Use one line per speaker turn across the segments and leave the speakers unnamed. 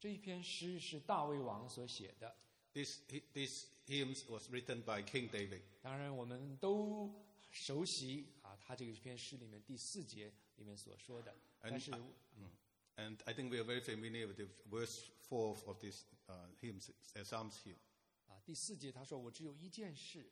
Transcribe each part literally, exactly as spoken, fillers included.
这一篇诗是大卫王所写的。
This, this hymns was written by King David.
当然，我们都熟悉啊，他这个篇诗里面第四节里面所说的。但是
And I think we are very familiar with the verse four of this uh, hymn, uh, Psalms hymn.
啊，第四节他说：“我只有一件事。”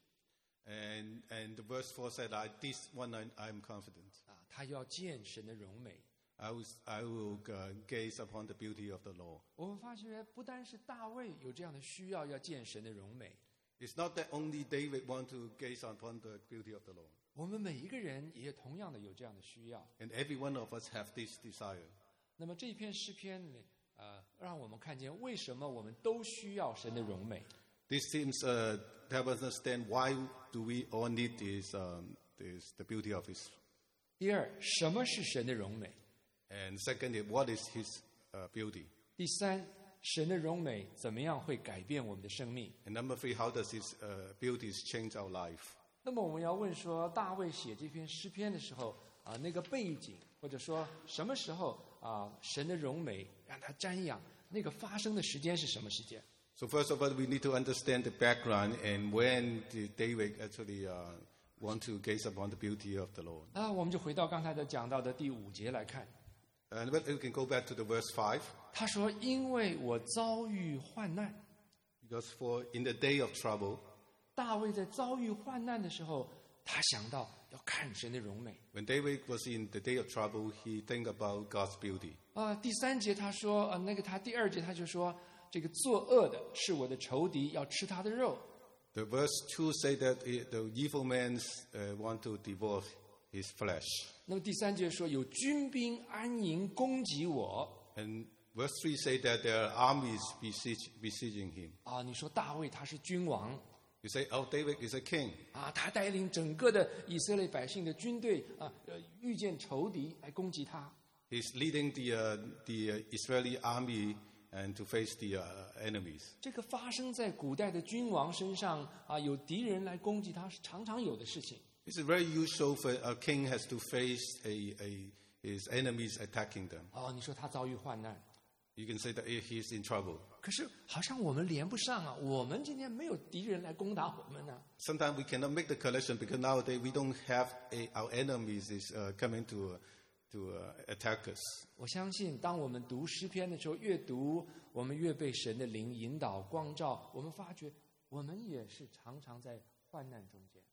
And and the verse four said, I, "This one I, I am confident."
啊，他要见神的荣美。
I will I will uh, gaze upon the beauty of the Lord.
我们发觉，不单是大卫有这样的需要，要见神的荣美。
It's not that only David want to gaze upon the beauty of the Lord.
我们每一个人也同样的有这样的需要。
And every one of us have this desire.
那么这一篇诗篇呢，呃，让我们看见为什么我们都需要神的荣美。
This seems uh, to help us understand why do we all need this, um, this the beauty of His.
第二，什么是神的荣美？
And secondly, what is His uh, beauty?
第三，神的荣美怎么样会改变我们的生命？
And number three, how does His uh, beauties change our life?
那么我们要问说，大卫写这篇诗篇的时候啊，那个背景，或者说什么时候啊，神的荣美让他瞻仰，那个发生的时间是什么时间？
So first of all, we need to understand the background and when did David actually uh, want to gaze upon the beauty of the Lord.
啊，我们就回到刚才的讲到的第五节来看。
And we can go back to the verse five.
他说：“因为我遭遇患难。”
Because for in the day of trouble,
大卫在遭遇患难的时候，他想到要看神的荣美。
when David was in the day of trouble, he think about God's beauty.
啊，第三节他说，啊，那个他第二节他就说，这个作恶的是我的仇敌，要吃他的肉。
The verse two say that the evil men uh, want to devour his flesh.
那么第三节说，有军兵安营攻击我。
And verse three say that there are armies besiege, besieging him.
啊，你说大卫他是君王。
You say, oh, David is a king.
啊，他带领整个的以色列百姓的军队啊，呃，遇见仇敌来攻击他。
He's leading the, uh, the Israeli army and to face the uh, enemies.
这个发生在古代的君王身上啊，有敌人来攻击他是常常有的事情。
It's very usual for a king has to face a, a, his enemies attacking them.
哦，你说他遭遇患难，
You can say that he's in trouble.
可是好像我们连不上啊，我们今天没有敌人来攻打我们呢、啊。
Sometimes we cannot make the connection because nowadays we don't have a, our enemies is uh, coming to, uh, to uh, attack us.
我相信，当我们读诗篇的时候，越读我们越被神的灵引导光照，我们发觉我们也是常常在患难中间。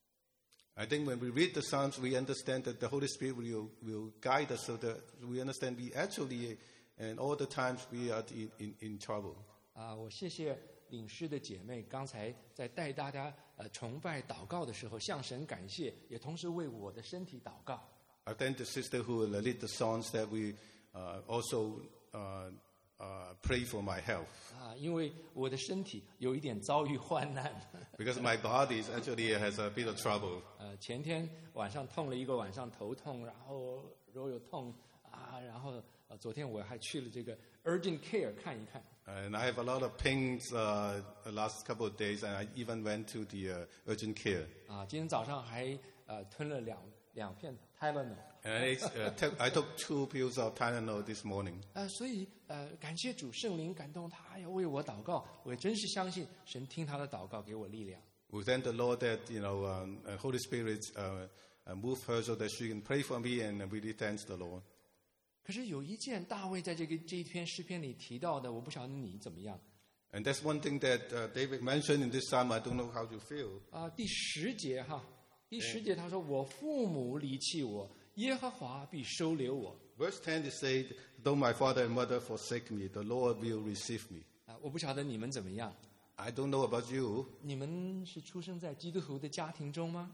I think when we read the Psalms, we understand that the Holy Spirit will, will guide us so that we understand we actually, and all the times we are in, in, in trouble.
啊，我谢谢领诗的姐妹，刚才在带大家呃崇拜祷告的时候，向神感谢，也同时为我的身体祷告。
I thank the sister who led the songs that we uh, also uh, uh, pray for my health.
啊，因为我的身体有一点遭遇患难。
Because my body is actually has a bit of trouble.
呃，前天晚上痛了一个晚上，头痛，然后肉又痛啊，然后呃，昨天我还去了这个 urgent care 看一看。
And I have a lot of pains uh, the last couple of days, and I even went to the uh, urgent care.
啊，今天早上还呃吞了两两片 Tylenol。
And I, uh, took, I took two pills of Tylenol this morning.
呃，所以呃，感谢主，圣灵感动他要为我祷告，我也真是相信神听他的祷告，给我力量。
We thank the Lord that you know um, uh, Holy Spirit uh, uh, moved her so that she can pray for me, and really thanks the Lord.
可是有一件大卫在这个这一篇诗篇里提到的，我不晓得你怎么样
And that's one thing that uh, David mentioned in this psalm. I don't know how you feel.
啊、第十节哈，第十节他说：“我父母离弃我，耶和华必收留我。”
Verse ten is said, "Though my father and mother forsake me, the Lord will receive me."
啊，我不晓得你们怎么样，
I don't know about you.
你们是出生在基督徒的家庭中吗？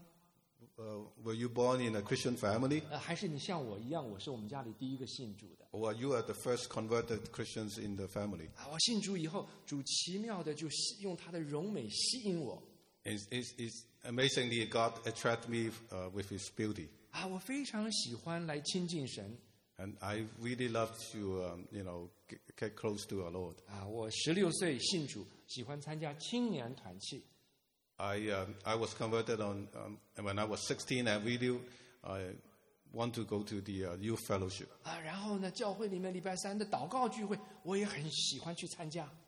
Uh, were you born in a Christian family,
呃，还是你像我一样，我是我们家里第一个信主的
or you are the first converted Christians in the family?
啊？我信主以后，主奇妙的就吸用他的荣美吸引我
It's, it's, it's amazingly God attracted me uh, with His beauty,
啊，我非常喜欢来亲近神
and I really love to, um, you know, get, get close to our Lord.
啊。我十六岁信主，喜欢参加青年团契
I, um, I was converted on um, when I was sixteen. I really uh, want to go to the uh, youth fellowship.
啊，然后呢，教会里面礼拜三的祷告聚会，我也很喜欢去参加。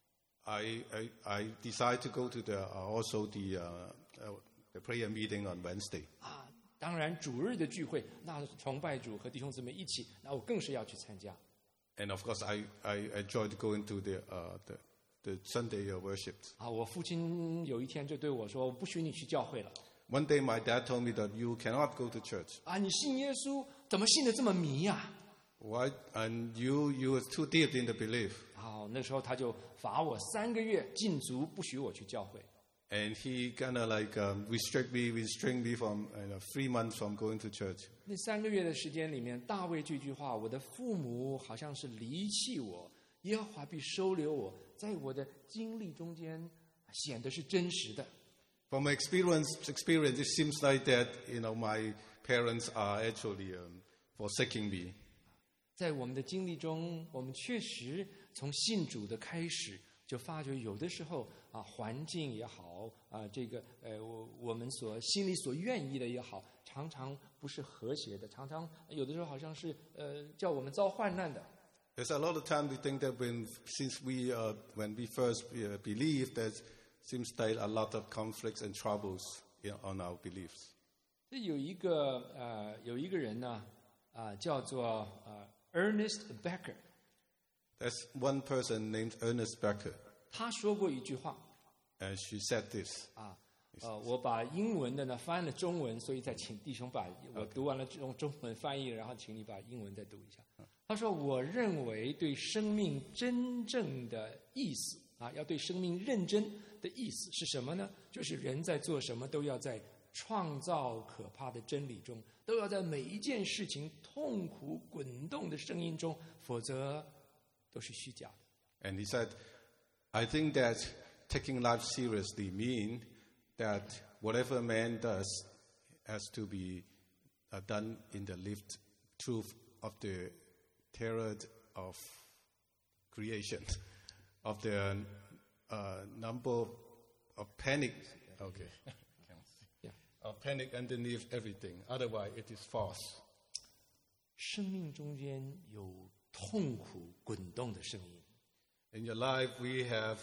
I, I, I decided to go to the uh, also the, uh, uh, the prayer meeting on Wednesday.
啊，当然主日的聚会，那崇拜主和弟兄姊妹一起，那我更是要去参加。
And of course, I, I enjoyed going to the, uh, the, the Sunday uh, worships.
啊，我父亲有一天就对我说：“不许你去教会了。
One day, my dad told me that you cannot go to church.
啊，你信耶稣怎么信得这么迷呀、
Why? And you, you were too deep in the belief.
好，那时候他就罚我三个月禁足，不许我去教会。
And he kind of like um, restrict me, restrain me from you know, three months from going to church.
那三个月的时间里面，大卫这句话，我的父母好像是离弃我，耶和华必收留我，在我的经历中间显得是真实的。
From my experience, experience, it seems like that you know my parents are actually um, forsaking me.
在我们的经历中，我们确实从信主的开始，就发觉有的时候啊，环境也好啊，这个呃，我我们所心里所愿意的也好，常常不是和谐的，常常有的时候好像是呃，叫我们遭患难的。
There's a lot of time we think that when since we uh, when we first uh, believe, that seems like a lot of conflicts and troubles you know, on our beliefs.
这有一个呃，有一个人呢，啊、叫做呃 Ernest Becker，
There's one person named Ernest Becker,
他说过一句话
and she said this.
啊，呃，我把英文的呢翻了中文，所以再请弟兄把我读完了用中文翻译，然后请你把英文再读一下。他说：“我认为对生命真正的意思啊，要对生命认真的意思是什么呢？就是人在做什么都要在创造可怕的真理中，都要在每一件事情痛苦滚动的声音中，否则都是虚假的。”
And he said, I think that taking life seriously means that whatever man does has to be uh, done in the lived truth of the terror of creation, of the uh, number of panic. Okay.
Yeah.
Of panic underneath everything. Otherwise, it is false.
生命中间有痛苦滚动的声音。
In your life, we have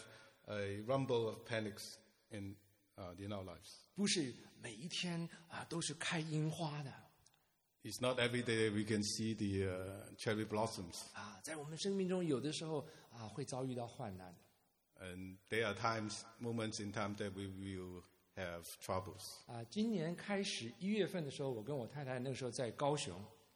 a rumble of panics in, uh, in our lives.
不是每一天啊都是开樱花的
It's not every day we can see the uh, cherry blossoms.
啊，在我们生命中有的时候啊会遭遇到患难的
And there are times, moments in time that we will have troubles.
啊。今年开始一月份的时候，我跟我太太那个时候在高雄，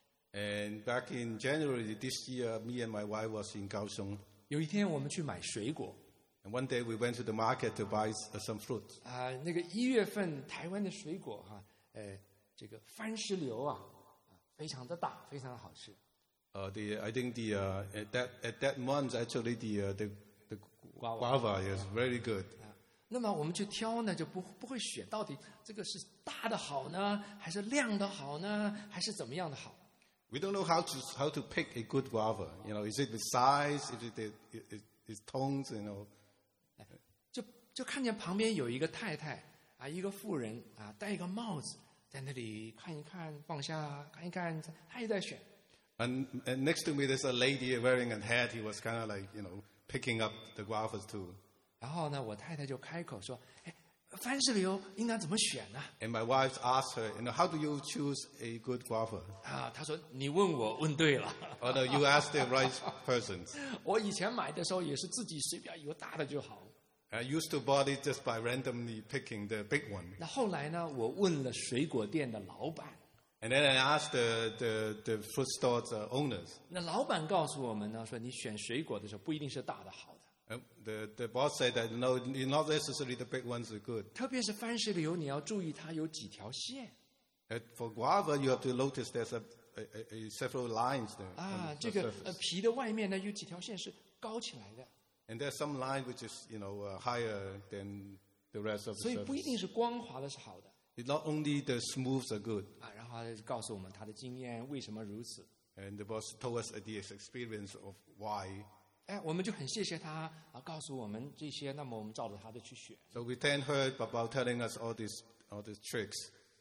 And back in January this year, me and my wife was in Kaohsiung.
有一天我们去买水果
And one day we went to the market to buy uh, some fruit.
啊，那个一月份台湾的水果哈、呃，这个番石榴啊，啊非常的大，非常的好吃。
Uh, the, I think the, uh, at, that, at that month, actually, the, uh, the, the
Guava.
guava is very good.
那么我们去挑呢，就不不会选到底这个是大的好呢，还是亮的好呢，还是怎么样的好？
We don't know how to, how to pick a good guava. You know, is it the size? Is it the it, its tones? You know.
就就看见旁边有一个太太啊，一个妇人啊，戴一个帽子，在那里看一看，放下看一看，她也在选。
And, and next to me, there's a lady wearing a hat. He was kind of like, you know, picking up the guavas too.
然后呢，我太太就开口说：“哎，番石榴应当怎么选呢？”
And my wife asked her, you know, how do you choose a good guava?
啊，她说：“你问我问对了。
Oh, no, you asked the right persons.
我以前买的时候也是自己随便有大的就好。
I used to bought it just by randomly picking the big one.
那后来呢，我问了水果店的老板，
And then I asked the, the, the fruit store's uh, owners.
那老板告诉我们呢，说你选水果的时候不一定是大的好的，
Uh, the, the boss said that, no, not necessarily the big ones are good.
特别是番石榴，你要注意它有几条线
And for guava, you have to notice there's a, a, a, a several lines there.
啊
on，the
这个
surface.
呃皮的外面呢有几条线是高起来的，
And there's some line which is, you know, uh, higher than the rest of
所
the
以不一
surface.
定是光滑的是好的
It's not only the smooths are good.
啊。然后他就告诉我们他的经验为什么如此，
And the boss told us the experience of why.
哎，我们就很谢谢他啊，告诉我们这些，那么我们照着他的去选。
So we thank her about telling us all these, all these tricks.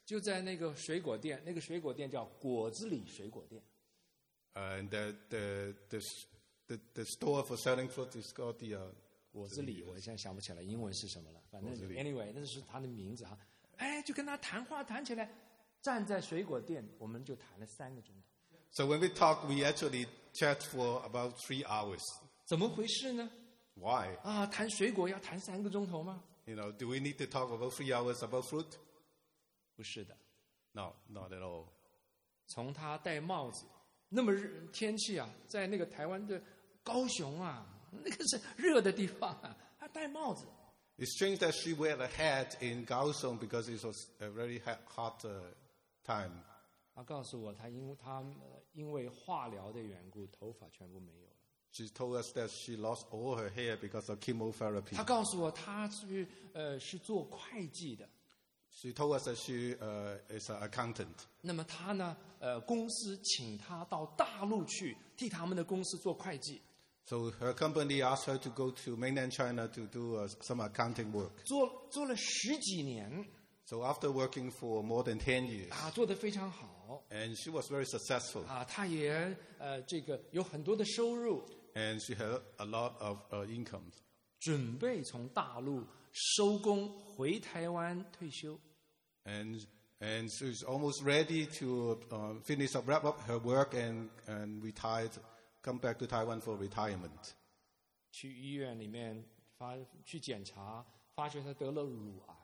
就在那个水果店，那个水果店叫果子狸水果店。
And the, the, the, the, the store for selling fruit is called the... Uh,
果子狸，我现在想不起来英文是什么了。反正
果子狸
anyway，那是他的名字哈。哎，就跟他谈话谈起来，站在水果店，我们就谈了三个钟头。
So when we talk, we actually chat for about three hours.
怎么回事呢？
Why?
啊，谈水果要谈三个钟头吗？
You know, do we need to talk about three hours about fruit?
不是的。
No, not at all.
从他戴帽子，那么热天气啊，在那个台湾的高雄啊，那个是热的地方啊，他戴帽子。
It's strange that she wear a hat in Kaohsiung because it was a very ha- hot uh, time.
他告诉我，他因他呃因为化疗的缘故，头发全部没有了。
She told us that she lost all her hair because of chemotherapy.
他告诉我，他是呃是做会计的。
She told us that she uh, is an accountant.
那么他呢，呃，公司请他到大陆去替他们的公司做会计，
So her company asked her to go to mainland China to do uh, some accounting work.
做做了十几年
So after working for more than ten years,
啊，做得非常好
and she was very successful,
啊，他也呃这个有很多的收入，
and she had a lot of uh, income.
准备从大陆收工回台湾退休。
And and she's almost ready to uh, finish up, wrap up her work and, and retired, come back to Taiwan for retirement.
去医院里面发去检查，发觉他得了乳癌。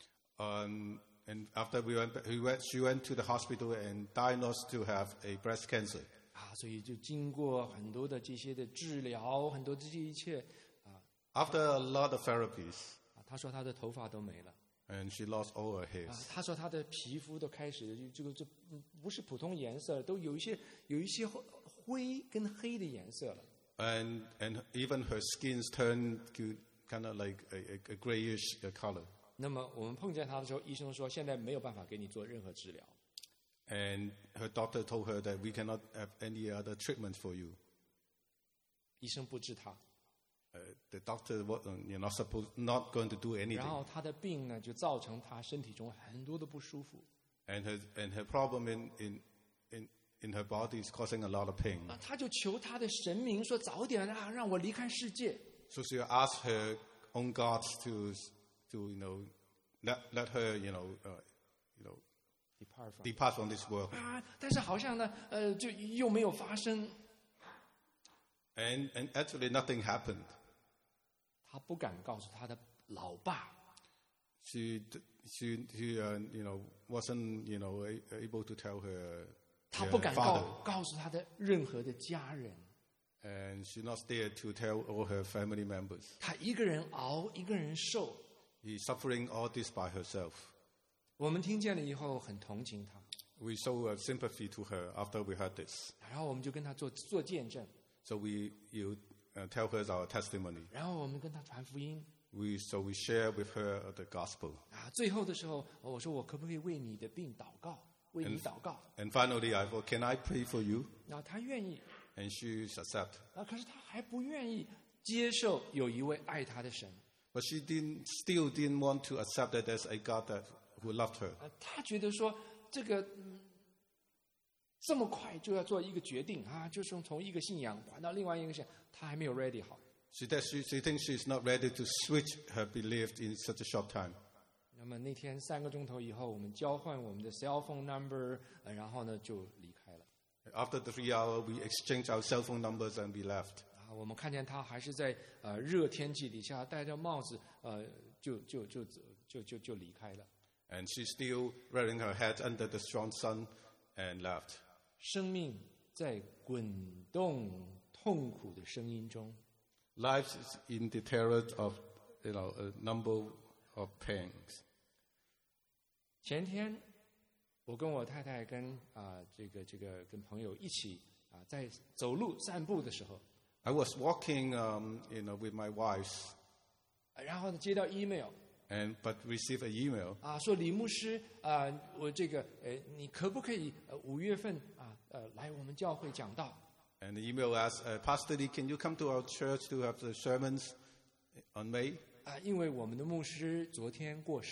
Um, and after we went, we went, she went to the hospital and diagnosed to have a breast cancer.
啊，所以就经过很多的这些的治疗，很多的这些一切
After a lot of therapies,
啊，他说他的头发都没了。
and she lost all her
啊
hairs.
他说他的皮肤都开始就这个这不是普通颜色，都有一些有一些灰跟黑的颜色了。
And, and even her skin's turned to kind of like a, a, a grayish uh, color.
那么我们碰见他的时候，医生说现在没有办法给你做任何治疗。
And her doctor told her that we cannot have any other treatment for you.
医生不治他，
Uh, the doctor was uh, you're not supposed, not going to do
然
anything.
后他的病呢就造成他身体中很多的不舒服。
And her, and her problem in, in, in, in her body is causing a lot of pain.
啊，他就求他的神明说早点啊让我离开世界。
So she asked her own gods to, to you know, let, let her, you know, uh, you know,
Depart from
depart from this world.
啊，但是好像呢，呃，就又没有发生。
And, and actually nothing happened.
他不敢告诉他的老爸，
She, she, she uh, you know, wasn't, you know, a- able to tell her,
他
her
不敢
father.
告告诉他的任何的家人，
And she not there to tell all her family members.
他一个人熬，一个人受。
She's suffering all this by herself.
我们听见了以后很同情他，
We show uh, sympathy to her after we heard this.
然后我们就跟他做做见证，
So we you uh, tell her our testimony.
然后我们跟他传福音。
We so we share with her the gospel.
啊，最后的时候，我说我可不可以为你的病祷告，为你
And,
祷告？
and finally, I thought, can I pray for you?
然后他愿意，
And she accepted.
啊，可是他还不愿意接受有一位爱他的神。
But she didn't, still didn't want to accept that there's a God that, who loved her.
呃，他觉得说这个、嗯、这么快就要做一个决定啊，就是从一个信仰换到另外一个信仰，他还没有 ready 好。
She, that she, she thinks she's not ready to switch her belief in such a short time.
那么那天三个钟头以后，我们交换我们的 cell phone number，、呃、然后呢就离开了。
After the three hours, we exchanged our cell phone numbers and we left.
啊，我们看见他还是在呃热天气底下戴着帽子，呃，就就就就就就离开了。
And she's still wearing her hat under the strong sun and left.
生命在滚动痛苦的声音中，
Life is in the terror of, you know, a number of pangs.
前天我跟我太太跟啊、呃、这个这个跟朋友一起啊、在走路散步的时候，
I was walking, um, you know, with my wife,
呃然后呢接到 email
and but received an email.
啊，说李牧师啊、我这个呃你可不可以呃五月份啊呃来我们教会讲道？
And the email asked, uh, Pastor Lee, can you come to our church to have the sermons on May?
啊，因为我们的牧师昨天过世了。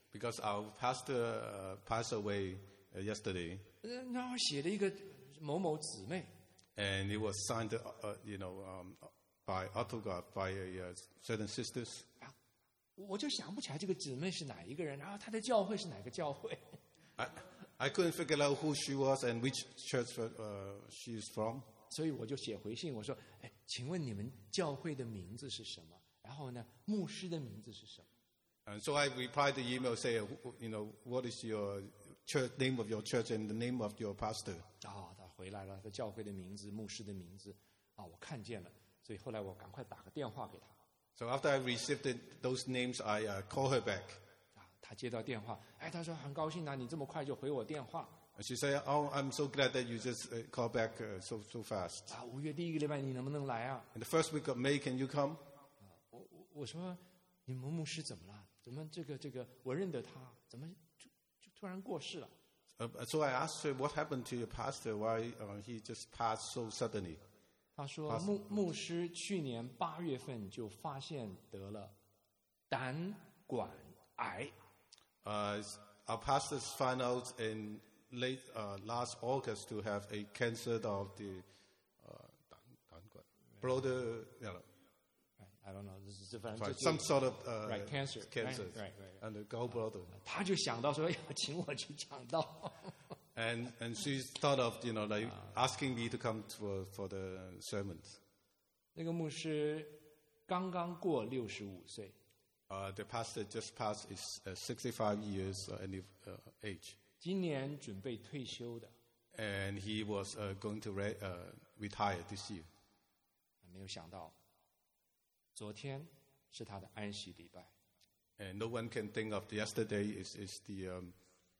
Because our pastor uh, passed away uh, yesterday,
呃然后写了一个某某姊妹，
and it was signed, uh, uh, you know, um, by autograph by uh, certain sisters.
我就想不起来这个姊妹是哪一个人，然后她的教会是哪个教会。
I, I couldn't figure out who she was and which church uh, she is from.
所以我就写回信，我说：“哎，请问你们教会的名字是什么？然后呢，牧师的名字是什么？”
And so I replied the email saying, you know, what is your church name of your church and the name of your pastor?
啊、他回来了，他教会的名字、牧师的名字，啊，我看见了，所以后来我赶快打个电话给他。
So after I received it, those names, I uh, called her back.
啊，他接到电话，哎，他说很高兴啊，你这么快就回我电话。
And she said, oh, I'm so glad that you just uh, called back uh, so, so fast.
啊，五月第一个礼拜你能不能来啊？
In the first week of May, can you come?
我我我说你们牧师怎么了？怎么这个这个我认得他，怎么就就突然过世了？
Uh, so I asked her, what happened to your pastor? Why uh, he just passed so suddenly?
他说牧牧师去年八月份就发现得了胆管癌。
Uh, our pastors found out in late uh, last August to have a cancer of the uh, bladder, you know,
I don't know， 这是反正
right,
就是
some sort of uh,
right cancer
cancer
right, right, right.
and the gallbladder.
他就想到说要请我去讲道。
And and she thought of, you know, like asking me to come for for the sermons.
那个牧师刚刚过六十五岁，
Uh, the pastor just passed his uh, sixty-five years uh, any, uh, age,
今年准备退休的，
and he was uh, going to re- uh, retire this year.
没有想到昨天是他的安息礼拜。
And no one can think of yesterday is is the um,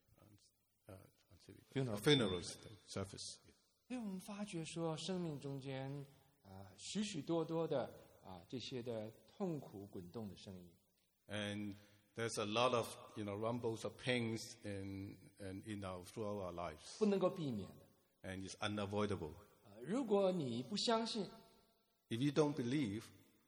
uh,
Funeral.
funerals service.
所以我们发觉说，生命中间啊、许许多多的啊、这些的痛苦滚动的声音，
And there's a lot of, you know, rumbles of pains in, in, in our, throughout our lives.
不能够避免的。
And it's unavoidable.
啊如果你不相信
If you don't believe,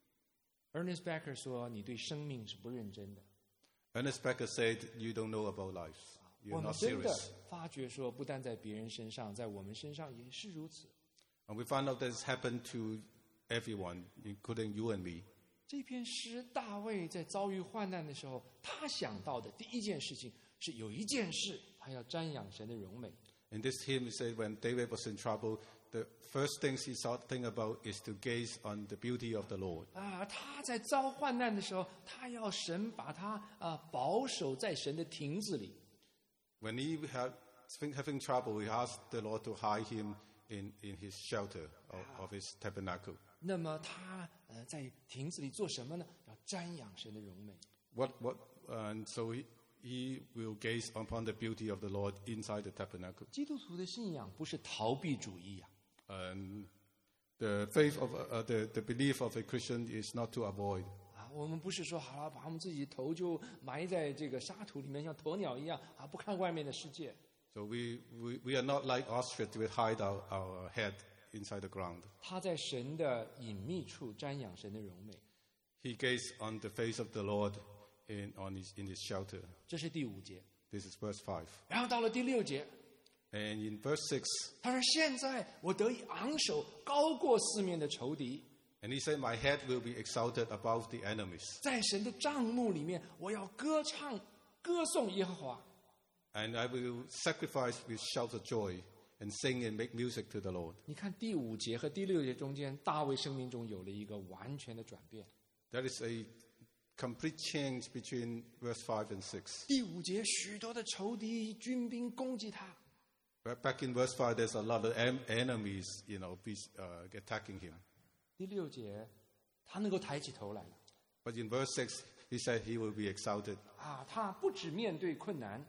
，Ernest Becker 说你对生命是不认真的。
Ernest Becker said, you don't know about life.
我
You're
们
not
真的
serious.
发觉说，不但在别人身上，在我们身上也是如此。
And we found out that it's happened to everyone, including you and me.
这篇诗，大卫在遭遇患难的时候，他想到的第一件事情是有一件事，他要瞻仰神的荣美。
In this hymn, it said when David was in trouble, the first things he thought think about is to gaze on the beauty of the Lord.
啊，他在遭患难的时候，他要神把他啊保守在神的亭子里。
When he had having trouble, he asked the Lord to hide him in, in his shelter of, of his tabernacle.
那么他呃在亭子里做什么呢？要瞻仰神的荣美。
What, what, and so he, he will gaze upon the beauty of the Lord inside the tabernacle.
基督徒的信仰不是逃避主义呀、
And the faith of uh, the, the belief of a Christian is not to avoid.
啊，我们不是说好了，把我们自己头就埋在这个沙土里面，像鸵鸟一样啊，不看外面的世界。
So we, we, we are not like ostrich, we hide our, our head inside the ground.
他在神的隐秘处瞻仰神的荣美，
He gazed on the face of the Lord in, on his, in his shelter.
这是第五节。
This is verse five.
然后到了第六节，
And in verse six,
他说：“现在我得以昂首，高过四面的仇敌，
and he said, my head will be exalted above the enemies.
在神的帐幕里面，我要歌唱、歌颂耶和华。”
And I will sacrifice with shouts of joy and sing and make music to the Lord.
你看第五节和第六节中间，大卫生命中有了一个完全的转变。
There is a complete change between verse five and six.
第五节，许多的仇敌军兵攻击他，
But back in verse five, there's a lot of em- enemies, you know, be, uh, attacking him.
第六节，他能够抬起头来了
But in verse six, he said he will be exalted.
啊！他不只面对困难，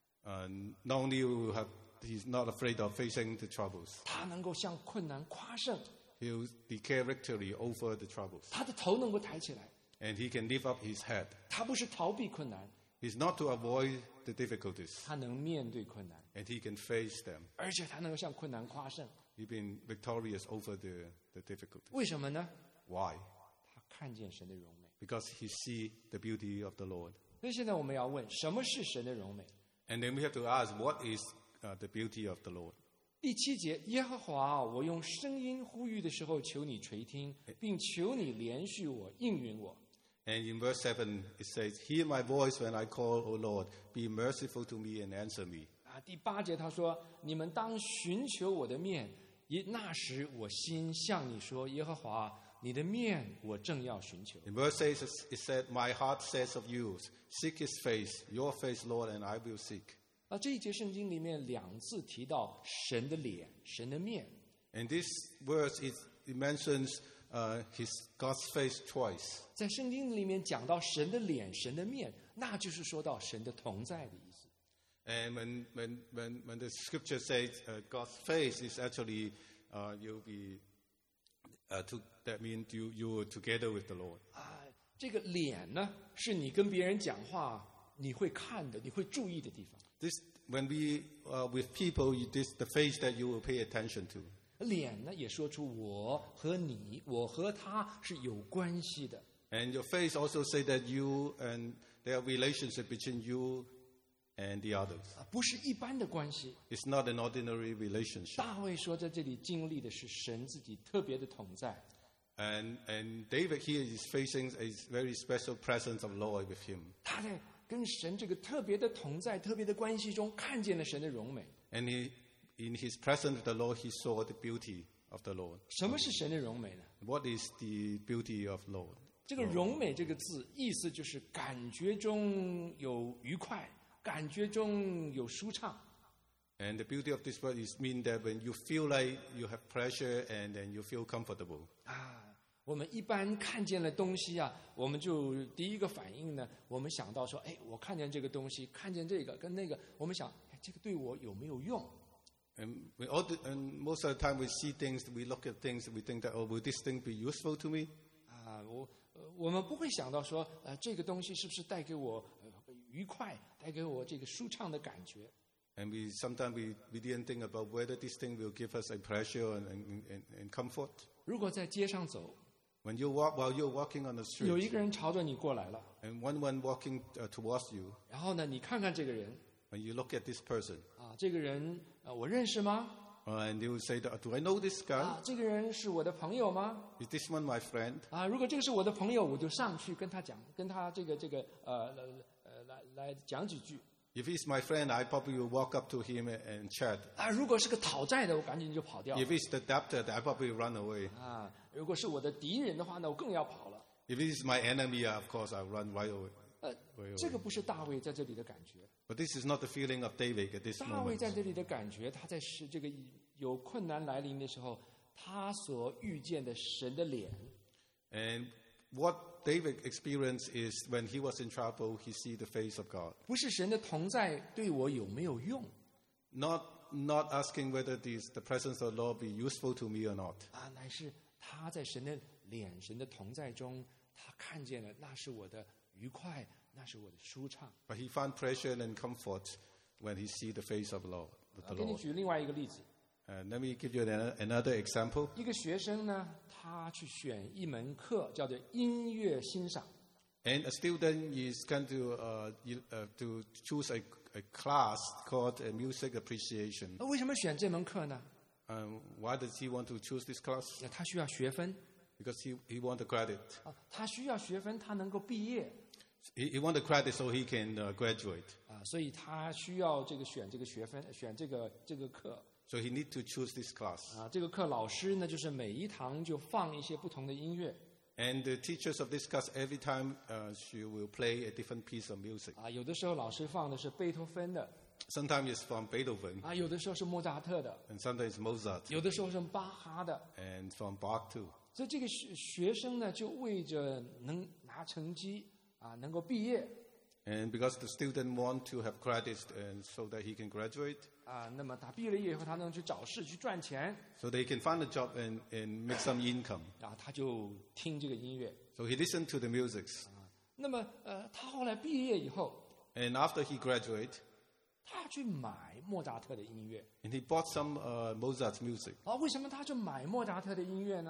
And not only will have, he's not afraid of facing the troubles.
他能够向困难夸胜，
He will declare victory over the troubles.
他的头能够抬起来。
And he can lift up his head.
他不是逃避困难，
He's not to avoid the difficulties.
他能面对困难，
And he can face them.
而且他能够向困难夸胜。
He's been victorious over the, the difficulties.
为什么呢？
Why?
他看见神的荣美。
Because he see the beauty of the Lord.
所以现在我们要问，什么是神的荣美？
And then we have to ask, what is uh, the beauty of the Lord?
第七节，耶和华，我用声音呼吁的时候，求你垂听，并求你连续我，应允我。
And in verse seven, it says, Hear my voice when I call, O Lord. Be merciful to me and answer me.
啊，第八节他说：“你们当寻求我的面，一那时我心向你说，耶和华，你的面我正要寻求。”
In verse eight, it said, My heart says of you, Seek his face, your face, Lord, and I will seek.
啊，这一节圣经里面两次提到神的脸、神的面。
And this verse, it, it mentions uh, his God's face twice.
在圣经里面讲到神的脸、神的面，那就是说到神的同在的意思。
And when, when, when, when the scripture says uh, God's face is actually, uh, you'll be, uh, to, that means you, you are together with the Lord.
啊，这个脸呢，是你跟别人讲话你会看的、你会注意的地方。
This, when we, uh, with people, you, this the face that you will pay attention to.
脸呢，也说出我和你、我和他是有关系的。
And your face also say that you and there are relationship between you and the others.
啊，不是一般的关系。
It's not an ordinary relationship.
大卫说，在这里经历的是神自己特别的同在。
And, and David here is facing a very special presence of Lord with him.
他在跟神这个特别的同在、特别的关系中，看见了神的荣美。
And he, in his presence with the Lord, he saw the beauty of the Lord.
什么是神的荣美呢？
What is the beauty of Lord?
这个“荣美”这个字，意思就是感觉中有愉快，感觉中有舒畅。
And the beauty of this word is mean that when you feel like you have pleasure and then you feel comfortable.
啊，我们一般看见了东西啊，我们就第一个反应呢，我们想到说，哎，我看见这个东西，看见这个跟那个，我们想，哎，这个对我有没有用？
And, we all the, and most of the time we see things, we look at things, we think that, oh, will this thing be useful to me?
啊，我呃我们不会想到说，呃，这个东西是不是带给我、呃、愉快，带给我这个舒畅的感觉？
And we sometimes we, we didn't think about whether this thing will give us a pleasure and, and, and, and comfort.
如果在街上走，
When you walk, while you're walking on the
有一
street,
个人朝着你过来了，
and one one walking uh, towards you,
然后呢，你看看这个人
when you look at this person,
啊，这个人呃，我认识吗？
uh, and you will say, that, do I know this guy?
啊，这个人是我的朋友吗？
Is this one my friend?
啊，如果这个是我的朋友，我就上去跟他讲，跟他这个这个呃呃呃来来讲几句。
If he's my friend, I probably will walk up to him and, and chat.
啊，如果是个讨债的，我赶紧就跑掉。
If he's the debtor, I probably run away.
啊，如果是我的敌人的话呢，我更要跑了。
If he's my enemy, of course, I'll run right away.
呃，
Right
这
away.
个不是大卫在这里的感觉。
But this is not the feeling of David at this
大卫
moment.
在这里的感觉，他在是这个有困难来临的时候，他所遇见的神的脸，
And what David experienced is when he was in trouble, he see the face of God.
不是神的同在对我有没有用
Not not asking whether this, the presence of the Lord be useful to me or not.
啊，乃是他在神的脸、神的同在中，他看见了那是我的愉快，那是我的舒畅。
But he found pleasure and comfort when he see the face of the Lord. Of
啊
the
给你
Lord.
举另外一个例子，
Uh, let me give you an, another example.
一个学生呢，他去选一门课，叫做音乐欣赏。
And a student is going to uh, you- uh, to choose a, a class called uh, music appreciation.
那为什么选这门课呢？
Um, why does he want to choose this class?
那他需要学分
Because he, he want the credit.
啊，他需要学分，他能够毕业
He, he want the credit so he can uh, graduate.
啊，所以他需要这个选这个学分，选这个这个课
So he need to choose this class.
啊。这个课老师呢，就是每一堂就放一些不同的音乐
And the teachers of this class, every time uh, she will play a different piece of music.
啊。有的时候老师放的是贝多芬的
Sometimes it's from Beethoven,
啊，有的时候是莫扎特的，
and sometimes Mozart,
有的时候是巴哈的。
and from Bach too.
所以这个学学生呢，就为着能拿成绩啊，能够毕业
And because the student want to have credits and so that he can graduate,
啊，那么他毕了业以后，他能去找事去赚钱
so they can find a job and, and make some income.
啊，他就听这个音乐。
So he listened to the music.
那么呃，他后来毕业以后，
And after he graduated,
他去买莫扎特的音乐
and he bought some uh, Mozart's music.
啊。为什么他去买莫扎特的音乐呢？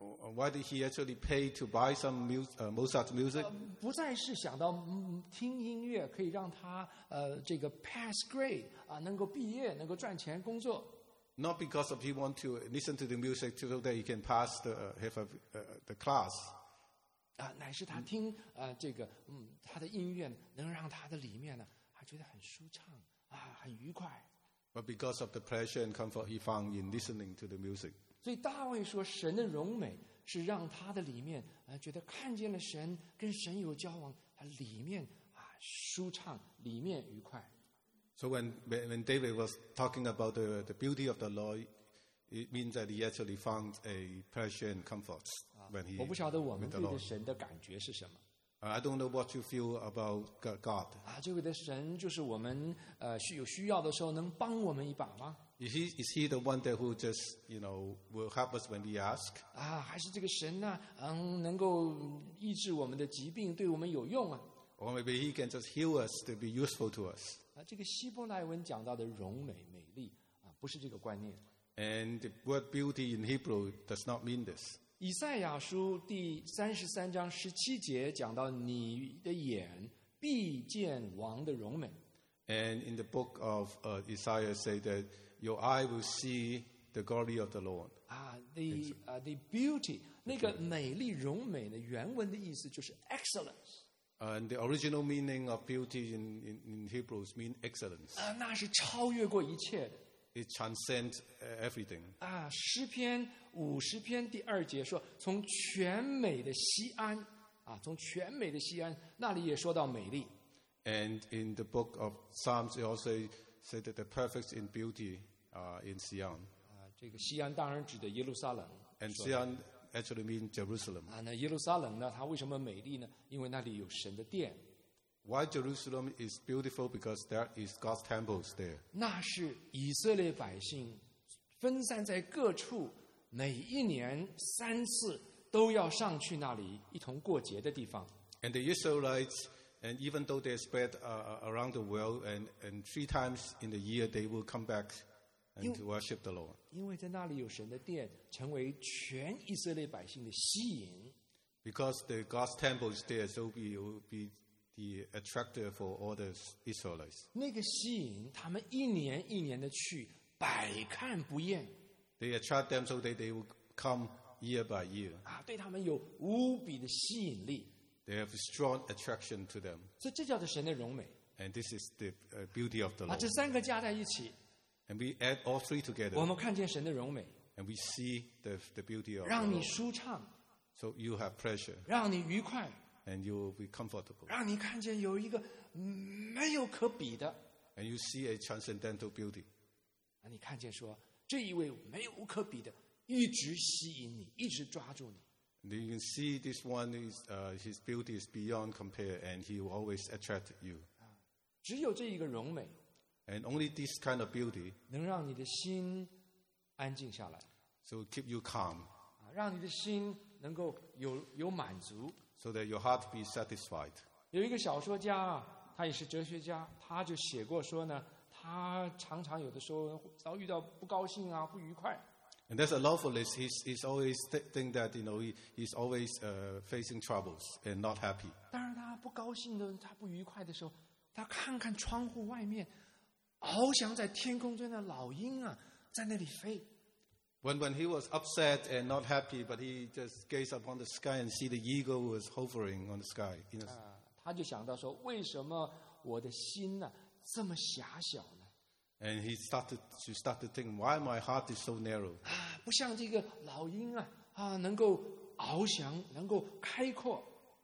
why did he actually pay to buy some mus- uh, Mozart music?
呃不再是想到嗯听音乐可以让他呃这个 pass grade 啊，能够毕业，能够赚钱工作。
Not because of he want to listen to the music so that he can pass the uh, have a, uh, the class.
啊，乃是他听呃这个嗯他的音乐能让他的里面呢，还觉得很舒畅啊，很愉快。
But because of the pleasure and comfort he found in listening to the music.
所以大卫说，神的荣美是让他的里面啊觉得看见了神，跟神有交往，他里面啊舒畅，里面愉快。
So when, when David was talking about the, the beauty of the Lord, it means that he actually found a pleasure and comfort when he
我不晓得我们
with the
对着
Lord.
神的感觉是什么
Uh, I don't know what you feel about Go- God.
啊？这位的神就是我们呃需有需要的时候能帮我们一把吗？
Is he, is he the one that who just, you know, will help us when we ask?
啊，还是这个神呢、嗯，能够医治我们的疾病，对我们有用啊？
Or maybe he can just heal us to be useful to us.
啊，这个希伯来文讲到的荣美、美丽啊，不是这个观念。
And the word beauty in Hebrew does not mean this.
以赛亚书第三十三章十七节讲到：“你的眼必见王的荣美。
And in the book of uh, Isaiah say that your eye will see the glory of the Lord. ”
啊，the 啊、the beauty 那个美丽荣美的原文的意思就是 excellence。
And the original meaning of beauty in, in, in Hebrews mean excellence.
啊，那是超越过一切的
It transcends uh, everything.
啊！诗篇五十篇第二节说，从全美的西安啊，从全美的西安那里也说到美丽
And in the book of Psalms, it also said that the perfect in beauty are in Sion.
啊。这个西安当然指的耶路撒冷
And
说的
Sion actually means Jerusalem.
啊。那耶路撒冷呢，它为什么美丽呢？因为那里有神的殿，
Why Jerusalem is beautiful? Because there is God's temples there.
那是以色列百姓分散在各处，每一年三次都要上去那里一同过节的地方。
And the Israelites, and even though they're spread uh, around the world, and, and three times in the year they will come back and to worship the Lord.
因为在那里有神的殿，成为全以色列百姓的吸引。
Because the God's temple is there, so it will be the attractor for all the Israelites.
那个吸引他们一年一年的去，百看不厌
They attract them so that they will come year by year.
啊，对他们有无比的吸引力。
They have a strong attraction to them.
所以这叫做神的荣美
And this is the uh, beauty of the
啊！
Lord.
这三个加在一起，
And we add all three together,
我们看见神的荣美，
and we see the, the beauty of the
让你
Lord.
舒畅，
So you have pleasure,
让你愉快，
and you will be comfortable.
让你看见有一个嗯没有可比的
And you see a transcendental beauty.
啊！你看见说这一位没有无可比的，一直吸引你，一直抓住你。
And you can see this one is uh, his beauty is beyond compare, and he will always attract you.
只有这一个荣美，
And only this kind of beauty,
能让你的心安静下来
so keep you calm,
啊，让你的心能够有有满足。
so that your heart be satisfied.
有一个小说家啊，他也是哲学家，他就写过说呢，他常常有的时候遭遇到不高兴啊、不愉快，
And there's a lawfulness. He's, he's always th- think that you know he, he's always uh, facing troubles and not happy.
当然他不高兴的、他不愉快的时候，他看看窗户外面，翱翔在天空中的老鹰啊，在那里飞。
When when he was upset and not happy, but he just gazed upon the sky and see the eagle was hovering on the sky. You know,
啊，他就想到说，为什么我的心呢、这么狭小呢？
and he started to start to think, why my heart is so narrow?
啊，不像这个老鹰啊，啊，能够翱翔，能够开阔。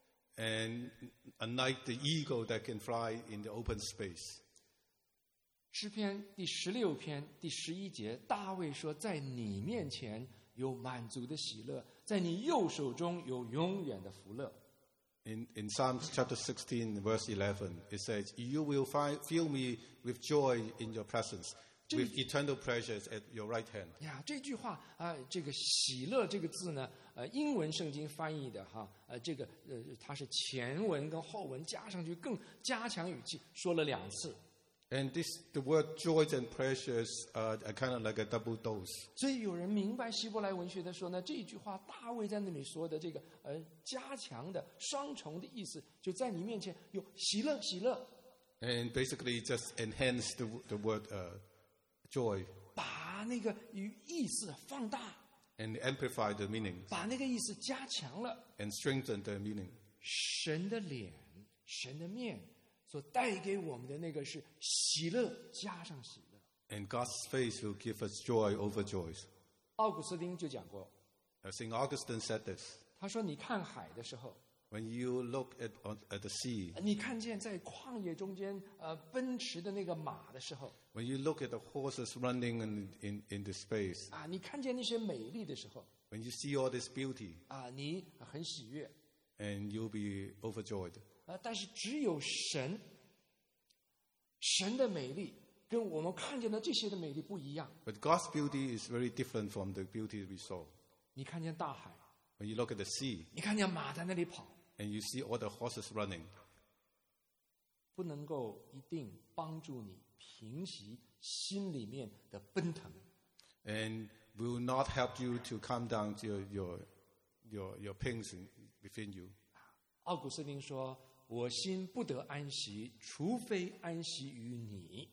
And unlike the eagle that can fly in the open space.
诗篇第十六篇第十一节，大卫说：“在你面前有满足的喜乐，在你右手中有永远的福乐。”
In, in Psalms chapter sixteen, verse eleven, it says, you will find, fill me with joy in your presence, with eternal pleasures at your right hand.
呀，这句话啊，这个“喜乐”这个字呢，呃，英文圣经翻译的哈，呃，这个呃，它是前文跟后文加上去，更加强语气，说了两次。
And this, the word joy and precious uh, are kind of like a double dose.
所以有人明白希伯来文学的说呢，这一句话大卫在那里说的这个呃加强的双重的意思，就在你面前有喜乐喜乐，
And basically just enhance the, the word uh, joy
把那个与意思放大，
and amplify the meaning
把那个意思加强了。
and strengthen the meaning.
神的脸，神的面所带给我们的那个是喜乐加上喜乐。
And God's face will give us joy over joys.
奥古斯丁就讲过，
Uh, Saint Augustine said this.
他说：“你看海的时候，
When you look at, on, at the sea,
你看见在旷野中间呃奔驰的那个马的时候，
when you look at the horses running in, in, in the space,
啊，你看见那些美丽的时候，
when you see all this beauty,
啊，你很喜悦。
and you'll be overjoyed.
啊，但是只有神，神的美丽跟我们看见的这些的美丽不一样。
But God's beauty is very different from the beauty we saw.
你看见大海，
When you look at the sea,
你看见马在那里跑，
and you see all the horses running,
不能够一定帮助你平息心里面的奔腾。
and will not help you to calm down your, your, your, your pains in, within you.
奥古斯丁说：“我心不得安息，除非安息于你。”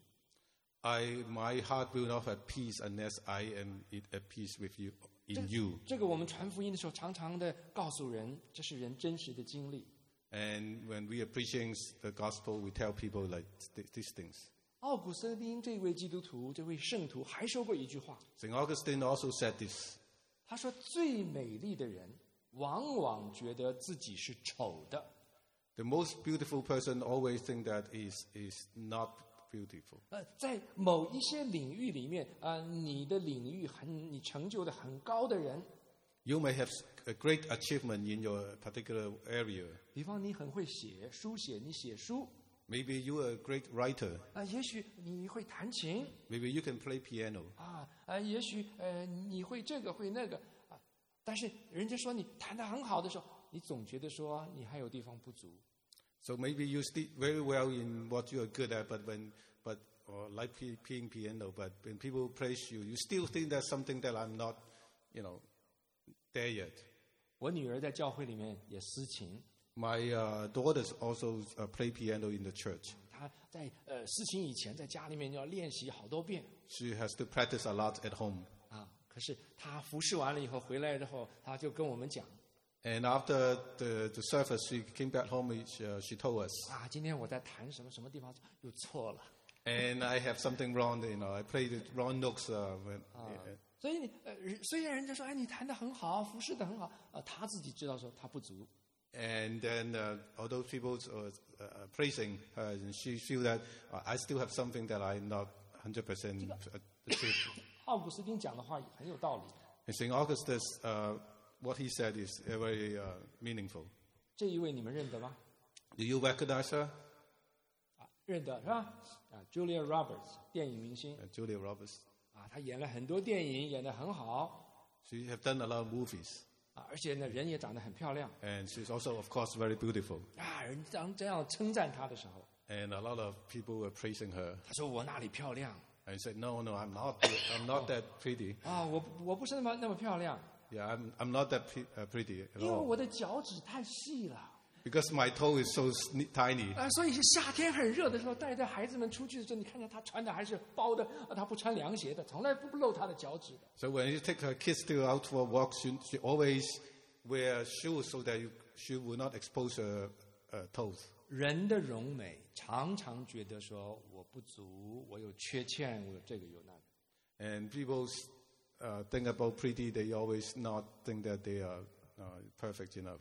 I, my heart will not have peace unless I am at peace with you, in you.
这个我们传福音的时候，常常的告诉人，这是人真实的经历。
And when we are preaching the gospel, we tell people like th- these things.
奥古斯丁这位基督徒，这位圣徒还说过一句话，
Saint Augustine also said this.
他说：“最美丽的人，往往觉得自己是丑的。
The most beautiful person always think that is, is not beautiful.
呃，在某一些领域里面，啊、你的领域很，你成就的很高的人，
You may have a great achievement in your particular area.
比方你很会写书写，你写书，
Maybe you are a great writer.
啊、也许你会弹琴，
Maybe you can play piano.
啊，啊，也许呃你会这个会那个啊，但是人家说你弹得很好的时候，你总觉得说你还有地方不足。
So maybe you did very well in what you are good at, but when, but or like p- playing piano, but when people praise you, you still think that's something that I'm not, you know, there yet.
我女儿在教会里面也司琴，
My uh, daughters also uh, play piano in the church.
她在呃司琴以前在家里面要练习好多遍
She has to practice a lot at home.
啊。可是她服侍完了以后回来之后，她就跟我们讲
And after the, the service, she came back home. She, uh, she told us,
啊，今天我在弹什么什么地方又错了。
and I have something wrong. You know, I played the wrong notes. Uh, when, uh,
所以你呃，虽然人家说哎你弹得很好，服侍得很好，啊，她自己知道说她不足。
And then, uh, although people are uh, praising her, and she feel that uh, I still have something that I'm not one hundred percent achieved.
奥古斯丁讲的话很有道理。
And Saint Augustus, uh, what he said is very uh, meaningful.
这一位你们认得吗？
Do you recognize her?
啊，认得是吧？啊 ，Julia Roberts， 电影明星
Uh, Julia Roberts.
啊，她演了很多电影，演得很好
She have done a lot of movies.
啊，而且呢人也长得很漂亮
And she's also, of course, very beautiful.
啊。人当这样称赞她的时候，
And a lot of people were praising her.
她说我哪里漂亮
And he said, no, no, I'm not, I'm not that pretty.
啊？我我不是那么那么漂亮，
Yeah, I'm, I'm not that pre- uh, pretty at
因为
all.
我的脚趾太细了
Because my toe is so sne- tiny.
啊，所以是夏天很热的时候，带着孩子们出去的时候，你看见她穿的还是包的，啊，她不穿凉鞋的，从来不露她的脚趾的。
So when you take her kids to out for a walk, she, she always wear shoes so that you, she will not expose her uh, toes.
人的容美常常觉得说我不足，我有缺陷，我有这个有那个。
And people uh, think about pretty, they always not think that they are uh, perfect enough.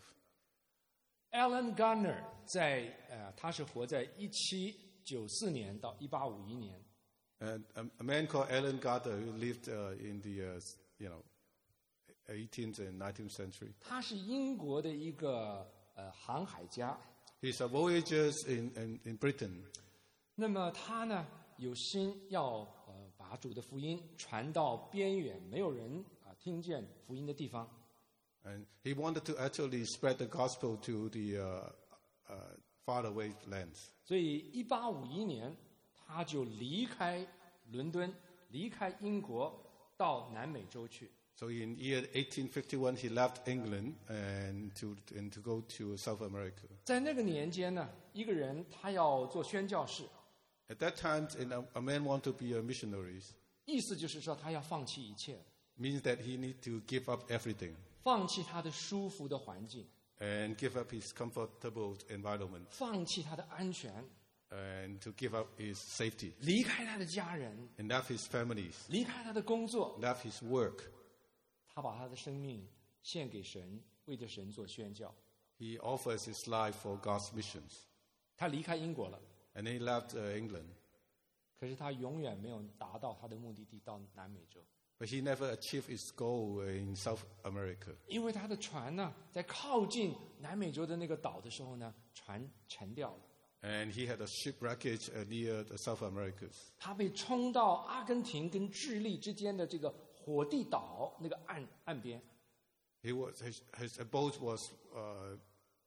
Alan Garner 在呃，他是活在一七九四年到一八五一年，
And a, a man called Alan Gardner who lived uh, in the uh, you know eighteenth and nineteenth century.
他是英国的一个呃航海家。
He's a voyager in, in, in Britain.
那么他呢有心要呃把主的福音传到边远没有人啊、听见福音的地方。
And he wanted to actually spread the gospel to the uh, uh, faraway lands.
所以一八五一年， 他就离开伦敦，离开英国，到南美洲去。
So in year eighteen fifty-one, he left England and to and to go to South America.
在那个年间呢，一个人他要做宣教士，
At that time, a, a man want to be a missionary.
意思就是说他要放弃一切，
Means that he need to give up everything
放弃他的舒服的环境，
and give up his comfortable environment
放弃他的安全，
and to give up his safety
离开他的家人，
and left his families,
离开他的工作，
left his work.
他把他的生命献给神，为着神做宣教。
He offers his life for God's missions.
他离开英国了，
And he left uh, England.
可是他永远没有达到他的目的地，到南美洲。
But he never achieved his goal in South America.
因为他的船呢，在靠近南美洲的那个岛的时候呢，船沉掉了，
And he had a shipwreckage uh, near the South Americas.
他被冲到阿根廷跟智利之间的这个火地岛那个岸岸边。
He was, his, his boat was uh,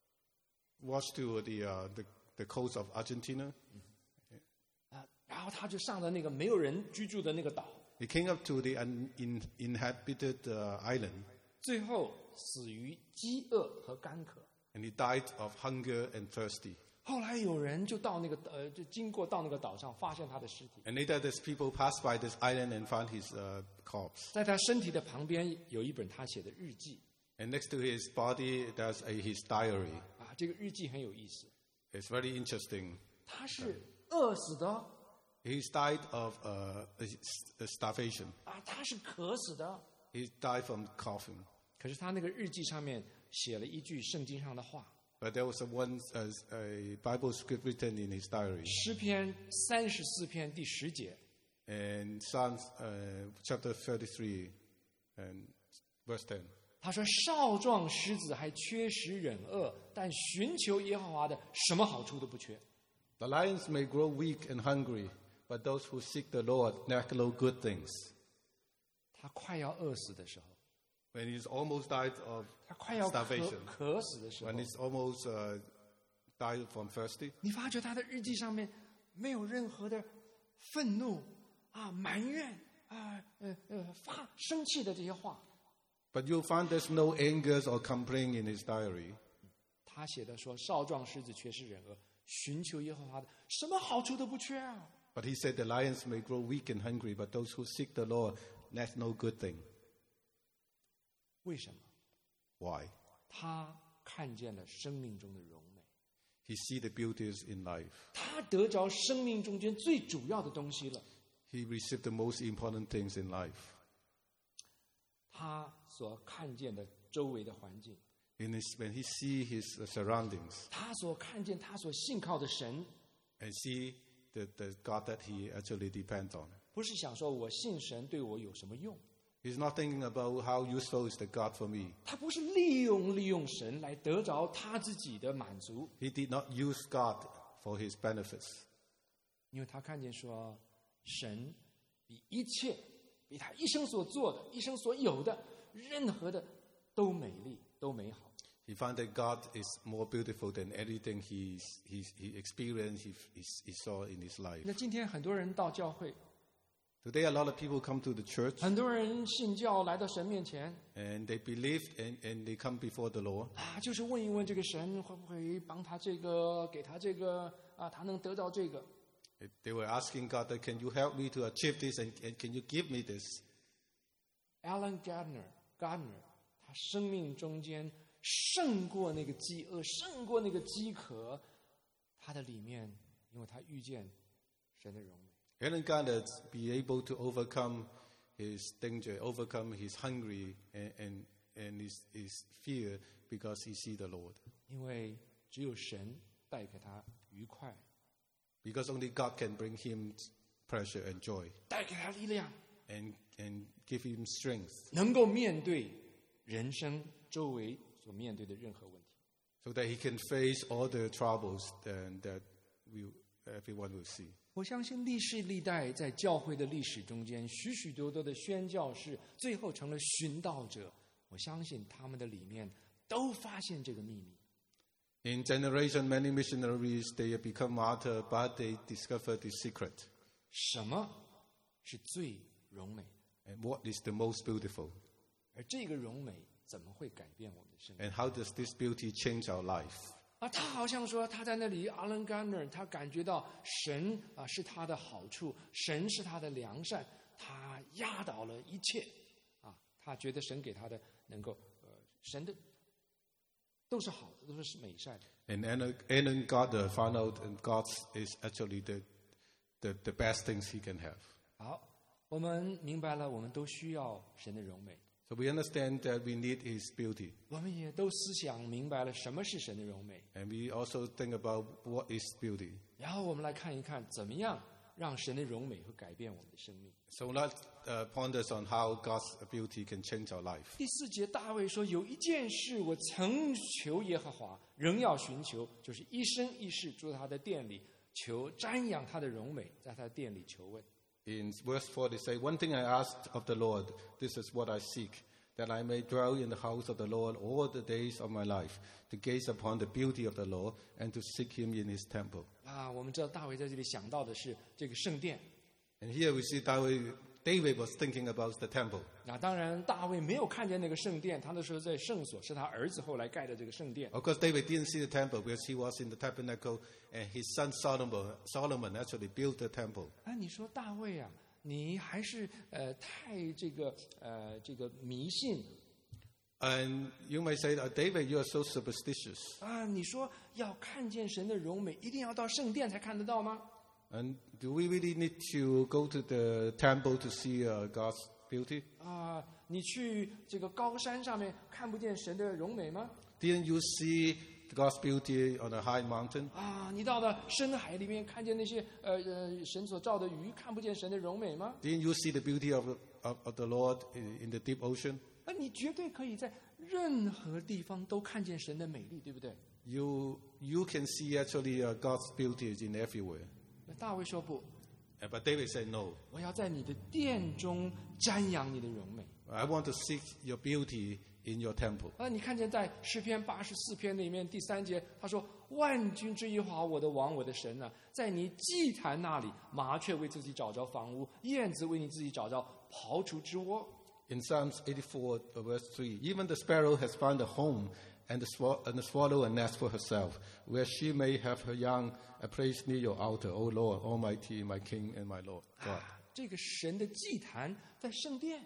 washed to the, uh, the, the coast of Argentina.
啊，然后他就上了那个没有人居住的那个岛，
He came up to the uninhabited uh, island,
最后死于饥饿和干渴。
and he died of hunger and thirsty.
后来有人就到那个呃，就经过到那个岛上，发现他的尸体，
And later, these people passed by this island and found his uh, corpse.
在他身体的旁边有一本他写的日记
And next to his body, there's a, his diary.
啊，这个日记很有意思。
It's very interesting.
他是饿死的
He's died of uh, starvation.
啊，他是渴死的。
He died from coughing.
可是他那个日记上面写了一句圣经上的话，
But there was a one uh, a Bible script written in his diary.
诗篇三十四篇第十节，
And Psalms uh, chapter thirty-three and verse ten.
他说：“少壮狮子还缺食忍饿，但寻求耶和华的，什么好处都不缺。
The lions may grow weak and hungry, but those who seek the Lord lack no good things. ”
他快要饿死的时候，
When he's almost died of
他快要渴
starvation,
渴死的时候
when，he's almost uh, died from thirsty,
你发觉他的日记上面没有任何的愤怒啊、埋怨啊、呃呃发生气的这些话。
but you'll find there's no angers or complaint in his diary.
他写的说：“少壮狮子缺食忍饿，寻求耶和华的，什么好处都不缺啊。”
But he said the lions may grow weak and hungry, but those who seek the Lord lack no good thing.
为什么？
Why?
他看见了生命中的荣美，
He see the beauties in life.
他得着生命中间最主要的东西了。
He received the most important things in life.
他所看见的周围的环境，
In his, when he see his uh, surroundings
他所看见他所信靠的神，
and see the, the God that he actually depends on.
不是想说我信神对我有什么用，
He's not thinking about how useful is the God for me.
他不是利用利用神来得着他自己的满足，
He did not use God for his benefits.
因为他看见说神比一切，比他一生所做的、一生所有的任何的都美丽、都美好。
He found that God is more beautiful than anything he's, he's, he experienced, he, he, he saw in his life.
那今天很多人到教会，
Today, a lot of people come to the church
很多人信教来到神面前
and they believe and, and they come before the Lord.
啊，就是问一问这个神会不会帮他这个，给他这个啊，他能得到这个。
They were asking God, that, can you help me to achieve this and, and can you give me this?
Alan Gardner Gardner 他生命中间胜过那个饥饿，胜过那个饥渴，他的里面，因为他遇见神的荣美。
Alan Gardner be able to overcome his danger, overcome his hungry and, and, and his, his fear because he see the Lord.
因为只有神带给他愉快，
Because only God can bring him pleasure and joy
带给他力量，
and, and give him strength
能够面对人生周围所面对的任何问题。
so that he can face all the troubles that, that we, everyone will see.
我相信历世历代在教会的历史中间，许许多多的宣教士最后成了寻道者。我相信他们的里面都发现这个秘密。
In generation, many missionaries, they become martyrs, but they discover the secret.
什么是最荣美的，
and what is the most beautiful,
而这个荣美怎么会改变我们的生命？
and how does this beauty change our life?
啊，他好像说他在那里 Alan Gardner 他感觉到神啊是他的好处，神是他的良善，他压倒了一切啊，他觉得神给他的能够呃神的都是好的，都是美善的。
And Alan Alan Gardner found out that God is actually the, the, the best things he can have.
好，我们明白了，我们都需要神的荣美，
So we understand that we need his beauty.
我们也都思想明白了什么是神的荣美，
And we also think about what is beauty.
然后我们来看一看怎么样让神的荣美会改变我们的生命。
So let's uh, ponder on how God's beauty can change our life.
第四节，大卫说：“有一件事我曾求耶和华，仍要寻求，就是一生一世住在他的殿里，求瞻仰他的荣美，在他的殿里求问。”
In verse four, they say, One thing I asked of the Lord, this is what I seek, that I may dwell in the house of the Lord all the days of my life, to gaze upon the beauty of the Lord and to seek him in his temple.
啊，我们知道大卫在这里想到的是这个圣殿。
And here we see David, David was thinking about the temple.
那当然，大卫没有看见那个圣殿，他那时候在圣所，是他儿子后来盖的这个圣殿。
Of course, David didn't see the temple because he was in the tabernacle, and his son Solomon, Solomon actually built the temple.
啊，你说大卫啊，你还是呃太这个呃这个迷信
And you may say, that, David, you are so superstitious.
啊？你说要看见神的荣美，一定要到圣殿才看得到吗？
And do we really need to go to the temple to see uh, God's beauty?
啊，你去这个高山上面看不见神的荣美吗？
Didn't you see God's beauty on a high mountain?
啊，你到了深海里面看见那些呃呃神所造的鱼，看不见神的荣美吗？
Didn't you see the beauty of, of, of the Lord in, in the deep ocean?
啊，你绝对可以在任何地方都看见神的美丽，对不对？
You, you can see actually uh, God's beauty is in everywhere.
那大卫说不，
Uh, But David said, no,
我要在你的殿中瞻仰你的荣美。
I want to seek your beauty in your temple.
啊，你看见在诗篇八十四篇里面第三节，他说：“万军之耶和华，我的王，我的神啊，在你祭坛那里，麻雀为自己找着房屋，燕子为你自己找着刨除之窝。”
In Psalms eighty-four, uh, verse three, even the sparrow has found a home, and the, swa- and the swallow a nest for herself, where she may have her young uh, placed near your altar, O Lord, Almighty, my King and my Lord God.
啊，这个神的祭坛在圣殿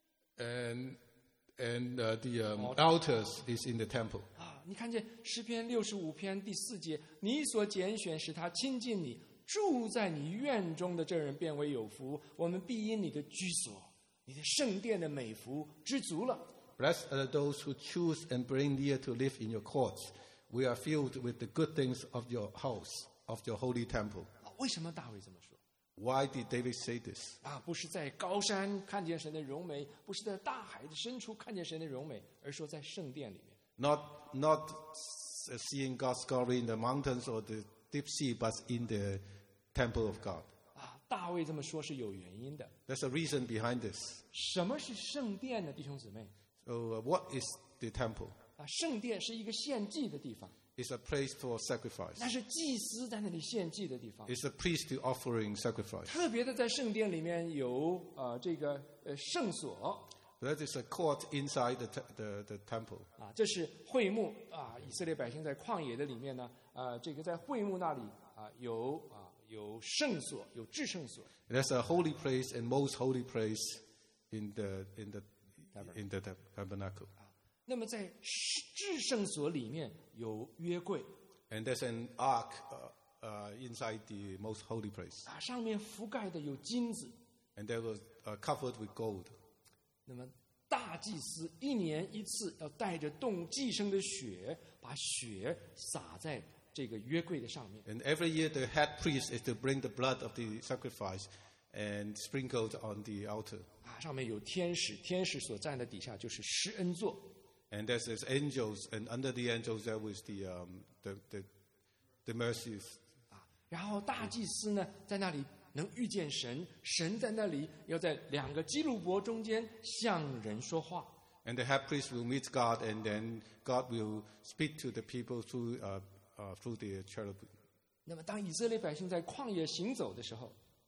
And, and uh, the um, altars is in the temple.
啊，你看见诗篇六十五篇第四节，你所拣选使他亲近你，住在你院中的这人变为有福，我们必因你的居所。你的圣殿的美福知足了。
Blessed are those who choose and bring near to live in your courts. We are filled with the good things of your house, of your holy temple.
啊，为什么大卫这么说？
Why did David say this?
啊，不是在高山看见神的荣美，不是在大海的深处看见神的荣美，而说在圣殿里面。
Not, not seeing God's glory in the mountains or the deep sea, but in the temple of God.
啊，大卫这么说是有原因的。
There's a reason behind this.
什么是圣殿呢，弟兄姊妹？
So, uh, what is the temple?
啊，圣殿是一个献祭的地方，
It's a place for sacrifice.
那是祭司在那里献祭的地方。
It's a priest offering sacrifice.
特别的，在圣殿里面有呃这个呃圣所
That is a court inside the, te- the, the temple.
啊，这是会幕啊。以色列百姓在旷野的里面呢，啊，这个在会幕那里啊有啊有圣所，有至圣所。
There's a holy place and most holy place in the, in the, in the tab- tabernacle.
那么在至圣所里面有约柜
And there's an ark uh, uh, inside the most holy place.
啊，上面覆盖的有金子。
And that was uh, covered with gold.
那么大祭司一年一次要带着动祭牲的血，把血洒在这个约柜的上面。
And every year the head priest is to bring the blood of the sacrifice and sprinkled on the altar.
啊，上面有天使，天使所站的底下就是施恩座。
And there's, there's angels, and under the angels there was the, um, the, the, the mercies.
啊，然后大祭司呢，在那里能遇见神，神在那里要在两个基路伯中间向人说话。
And the head priest will meet God, and then God will speak to the people through, uh, uh, through the cherubim.
那么，当以色列百姓在旷野行走的时候，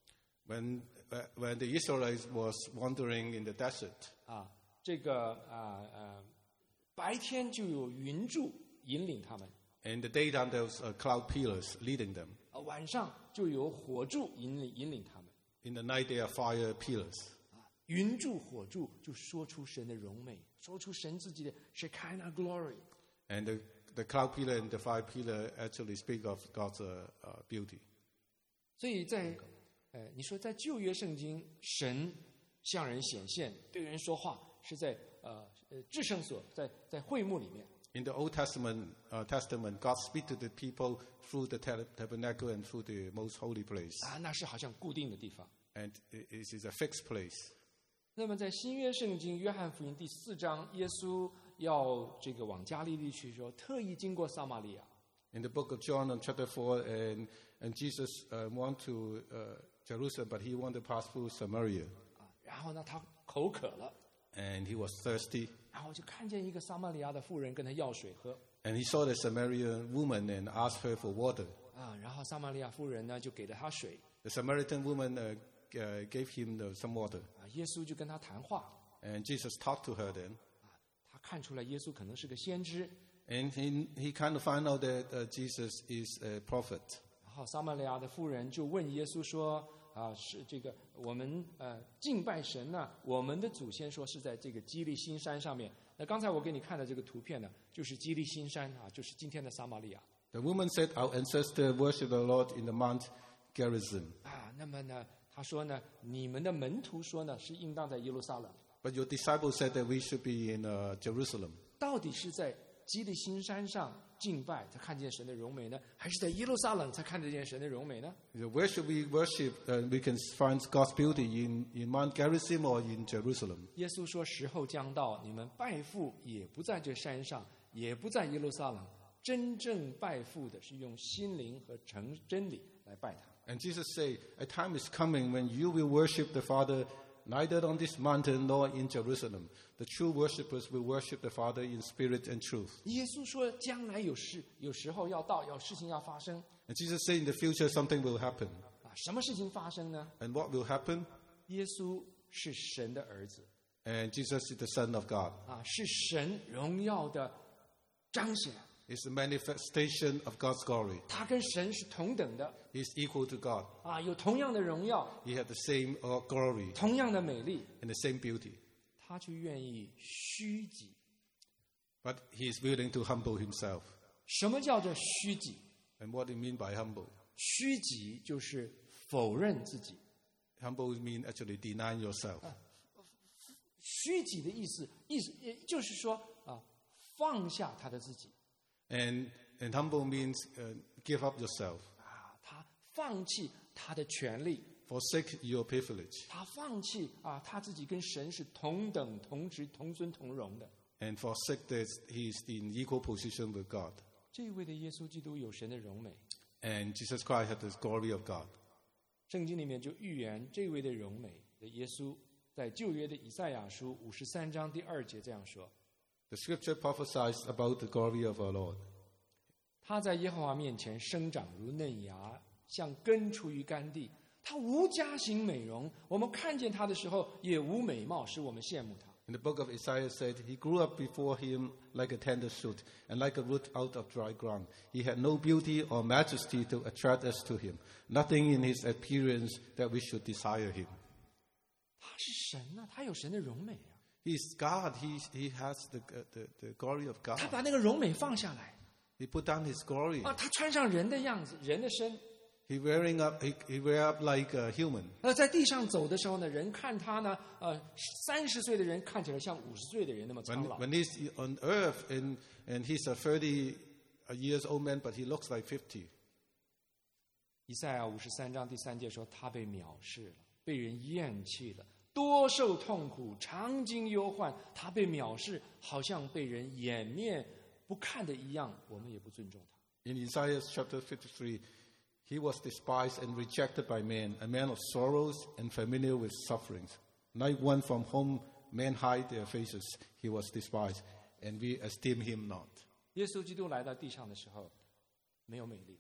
When, uh, when the Israelites was wandering in the desert,
啊，这个啊呃，白天就有云柱引领他们，
in the daytime there was uh, cloud pillars leading them.
啊，晚上就有火柱引领引领他们。
In the night there are fire pillars.
啊，云柱火柱就说出神的荣美，说出神自己的 Shekinah glory。
And the, the cloud pillar and the fire pillar actually speak of God's uh, uh, beauty.
所以在呃，你说在旧约圣经，神向人显现，对人说话，是在呃呃至圣所，在在会幕里面。
In the Old Testament, uh, Testament, God speaks to the people through the tab- tabernacle and through the most holy place.
啊，那是好像固定的地方。
And it it is a fixed place.
那么在新约圣经约翰福音第四章，耶稣要这个往加利利去的时候，特意经过撒玛利亚。
In the book of John, in chapter four, and, and Jesus uh, want to uh, Jerusalem, but he wanted to pass through Samaria.
啊，然后呢，他口渴了，
And he was thirsty.
然后就看见一个撒玛利亚的妇人跟他要水喝。
And he saw the Samaritan woman and asked her for water.
啊，然后撒玛利亚妇人呢就给了他水。
The Samaritan woman uh, uh, gave him the, some water.
啊，耶稣就跟他谈话。
And Jesus talked to her then.
啊，他看出来耶稣可能是个先知。
And he, he kind of found out that uh, Jesus is a prophet.
然后撒玛利亚的妇人就问耶稣说：“啊，是这个我们呃敬拜神呢？我们的祖先说是在这个基利心山上面。那刚才我给你看的这个图片呢，就是基利心山啊，就是今天的撒玛利亚
The woman said, our ancestors worship the Lord in the Mount Gerizim.
啊。那么呢，他说呢，你们的门徒说呢，是应当在耶路撒冷，
But your disciples said that we should be in uh, Jerusalem.
到底是在基利心山上敬拜才看见神的荣美呢，还是在耶路撒冷才看得见神的荣美呢？
Where should we worship? Uh, we can find God's beauty in, in Mount Gerizim or in Jerusalem.
耶稣说：“时候将到，你们拜父也不在这山上，也不在耶路撒冷。真正拜父的是用心灵和诚真理来拜他。”
And Jesus said, a time is coming when you will worship the Father neither on this mountain nor in Jerusalem. The true worshippers will worship the Father in spirit and truth.
耶稣说：“将来有事，有时候要到，有事情要发生
And Jesus said in the future something will happen.
啊！什么事情发生呢？
And what will happen?
耶稣是神的儿子
And Jesus is the Son of God.
啊，是神荣耀的彰显。
It's the manifestation of God's glory.
他跟神是同等的
He's equal to God.
啊，有同样的荣耀，
He had the same uh, glory
同样的美丽，
and the same beauty.
他却愿意虚己。
But he is willing to humble himself.
什么叫做虚己？
And what do you mean by humble?
虚己就是否认自己。
Humble means actually deny yourself.
虚己的意思，意思也就是说啊，放下他的自己
And, and humble means uh, give up yourself.
啊，他放弃他的权利，
Forsake your privilege.
他放弃啊，他自己跟神是同等、同职、同尊、同荣的。
And forsake that he is in equal position with God.
这一位的耶稣基督有神的荣美，
And Jesus Christ had the glory of God.
圣经里面就预言这位的荣美的耶稣，在旧约的以赛亚书五十三章第二节这样说：
The scripture prophesies about the glory of our Lord.
他在耶和华面前生长如嫩芽，像根出于干地。他无家型美容，我们看见他的时候也无美貌，使我们羡慕他。
In the book of Isaiah said, he grew up before him like a tender shoot and like a root out of dry ground. He had no beauty or majesty to attract us to him, nothing in his appearance that we should desire him.
他是神啊，他有神的荣美啊，
He is God. He, he has the, uh, the, the glory of God.
他把那个荣美放下来
He put down his glory.
啊，他穿上人的样子，人的身。
He wearing up, he, he wear up like a human.
那在地上走的时候呢，人看他呢，呃，三十岁的人看起来像五十岁的人那么
When,
苍老。
when he's on earth and, and he's a thirty years old man, but he looks like fifty.
以赛亚五十三章第三节说，他被藐视了，被人厌弃了，多受痛苦，常经忧患。他被藐视，好像被人掩面不看的一样，我们也不尊重他。
In Isaiah chapter fifty-three, he was despised and rejected by men, a man of sorrows and familiar with sufferings. Like one from whom men hide their faces, he was despised, and we esteem him not.
耶稣基督来到地上的时候，没有美丽，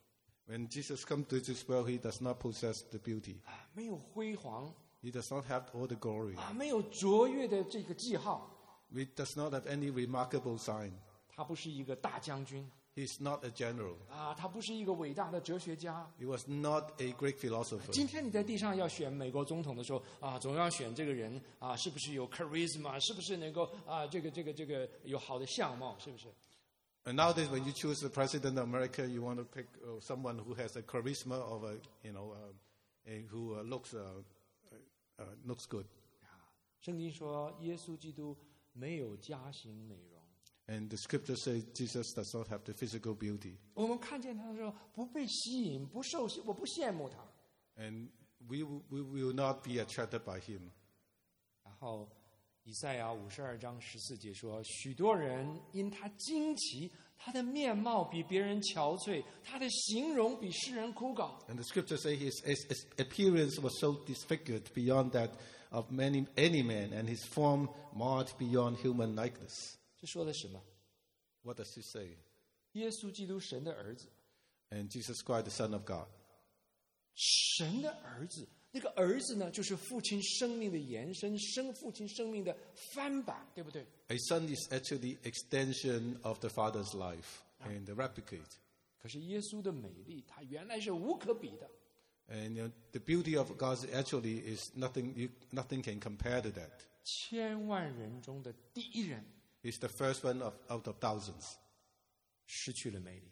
When Jesus comes to this world, he does not possess the beauty.
啊，没有辉煌
He does not have all the glory.
啊，没有卓越的这个记号。
He does not have any remarkable sign.
他不是一个大将军
He's not a general.
啊，他不是一个伟大的哲学家。
He was not a great philosopher.
今天你在地上要选美国总统的时候啊，总要选这个人啊，是不是有 charisma， 是不是能够啊，这个这个这个有好的相貌，是不是？
And nowadays, when you choose the president of America, you want to pick uh, someone who has a charisma of a, you know, uh, a, who uh, looks uh, uh, looks good.
圣经说，耶稣基督没有家型美容。
And the scripture says Jesus does not have the physical beauty.
我们看见他的时候，不被吸引，不受，我不羡慕他。
And we, w- we will not be attracted by him.
然后，以赛亚五十二章十四节说，许多人因他惊奇，他的面貌比别人憔悴，他的形容比世人枯槁。
And the scripture says his, his, his appearance was so disfigured beyond that of many, any man, and his form marred beyond human likeness.
这说的什么？
What does he say?
耶稣基督神的儿子，
And Jesus Christ, the Son of God.
神的儿子，那个儿子呢，就是父亲生命的延伸，生父亲生命的翻版，对不对？
A son is actually extension of the father's life and the replicate.
可是耶稣的美丽，它原来是无可比的。
And you know, the beauty of God actually is nothing. You, nothing can compare to that.
千万人中的第一人，
He's the first one of, out of thousands,
失去了美丽，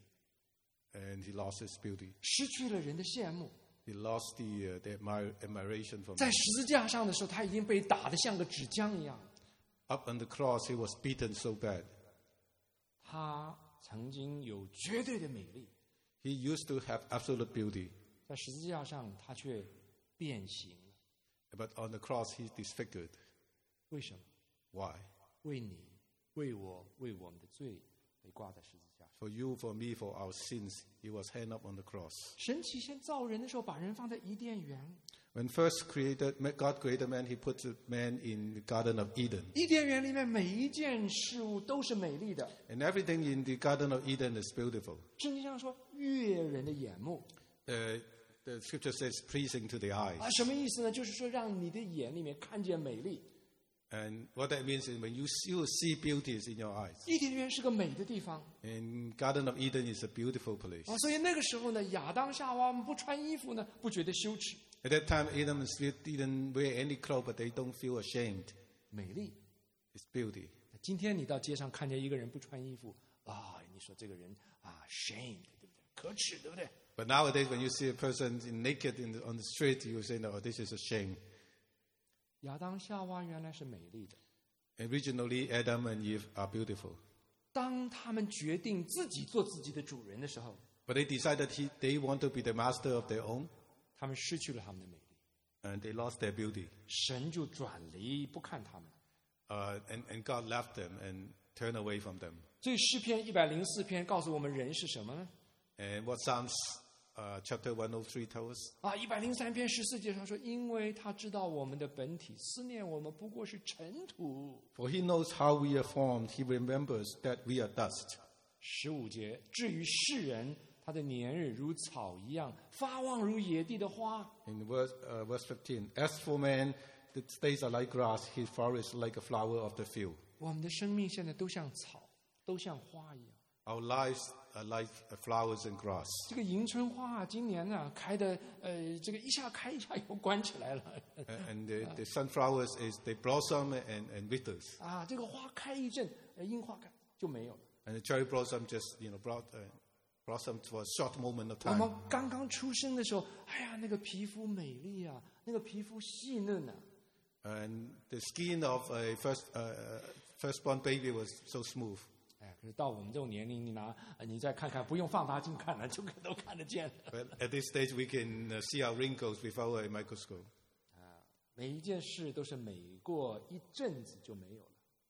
and he lost his beauty.
失去了人的羡慕。
He lost the, uh, the admir- admiration from
在
men.
十字架上的时候，他已经被打得像个纸浆一样。
Up on the cross, he was beaten so bad.
他曾经有绝对的美丽，
He used to have absolute beauty,
在十字架上他却变形了。
but on the cross, he's disfigured.
为什么？
Why?
为你、为我、为我们的罪被挂在十字架上。
For you, for me, for our sins, he was hanged up on the cross.
神起先造人的时候，把人放在伊甸园。
When first created, God created man, he put the man in the Garden of Eden.
伊甸园里面每一件事物都是美丽的。
And everything in the Garden of Eden is beautiful.
圣经上说，悦人的眼目
Uh, the scripture says pleasing to the eyes.
啊，什么意思呢？就是说，让你的眼里面看见美丽。
And what that means is when you see, you see beauties in your eyes.
伊甸园是个美的地方
And Garden of Eden is a beautiful place.
啊，所以那个时候呢，亚当夏娃们不穿衣服呢，不觉得羞耻，
At that time, Adam and Eve didn't wear any clothes, but they don't feel ashamed.
美丽。
It's beauty.
今天你到街上看见一个人不穿衣服啊，你说这个人啊 ，shame， 对不对？可耻，对不对？
But nowadays, when you see a person in naked in the, on the street, you say, no, this is a shame.
亚当夏娃原来是美丽的，
Originally, Adam and Eve are beautiful.
当他们决定自己做自己的主人的时候，
But they decided he, they want to be the master of their own,
他们失去了他们的美丽，
and they lost their beauty.
神就转离不看他们。
Uh, and, and God left them and turned away from them.
所以诗篇一百零四篇告诉我们人是什么呢？
And what Psalms uh, chapter one oh three tells us?
啊，一百零三篇十四节上说，因为他知道我们的本体，思念我们不过是尘土。
For he knows how we are formed. He remembers that we are dust.
十五节，至于世人，他的年日如草一样，发旺如野地的花。
In verse, uh, verse fifteen, as for man, the days are like grass, his flourish like a flower of the field.
我们的生命现在都像草，都像花一样。
Our lives are like uh, flowers and grass.
这个迎春花啊，今年呢、开的，呃，这个一下开一下又关起来了。
Uh, and the, the sunflowers, is they blossom and, and withers.
啊，这个花开一阵，呃樱花开就没有了。
And the cherry blossom just, you know, brought, uh, blossomed for a short moment of
我
time.
们刚刚出生的时候，哎呀，那个皮肤美丽啊，那个皮肤细嫩啊。
And the skin of a first, uh, firstborn baby was so smooth.
哎，可是到我们这种年龄，你拿呃你再看看，不用放大镜看了，就都看得见了。
But at this stage, we can uh, see our wrinkles without a microscope.
每一件事都是每过一阵子就没有了。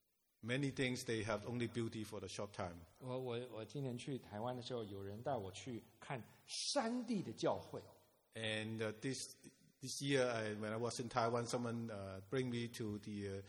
Many things, they have only beauty for the short time.
我我我今年去台湾的时候，有人带我去看山地的教会。
And uh, this this year, I, when I was in Taiwan, someone uh, bring me to the uh,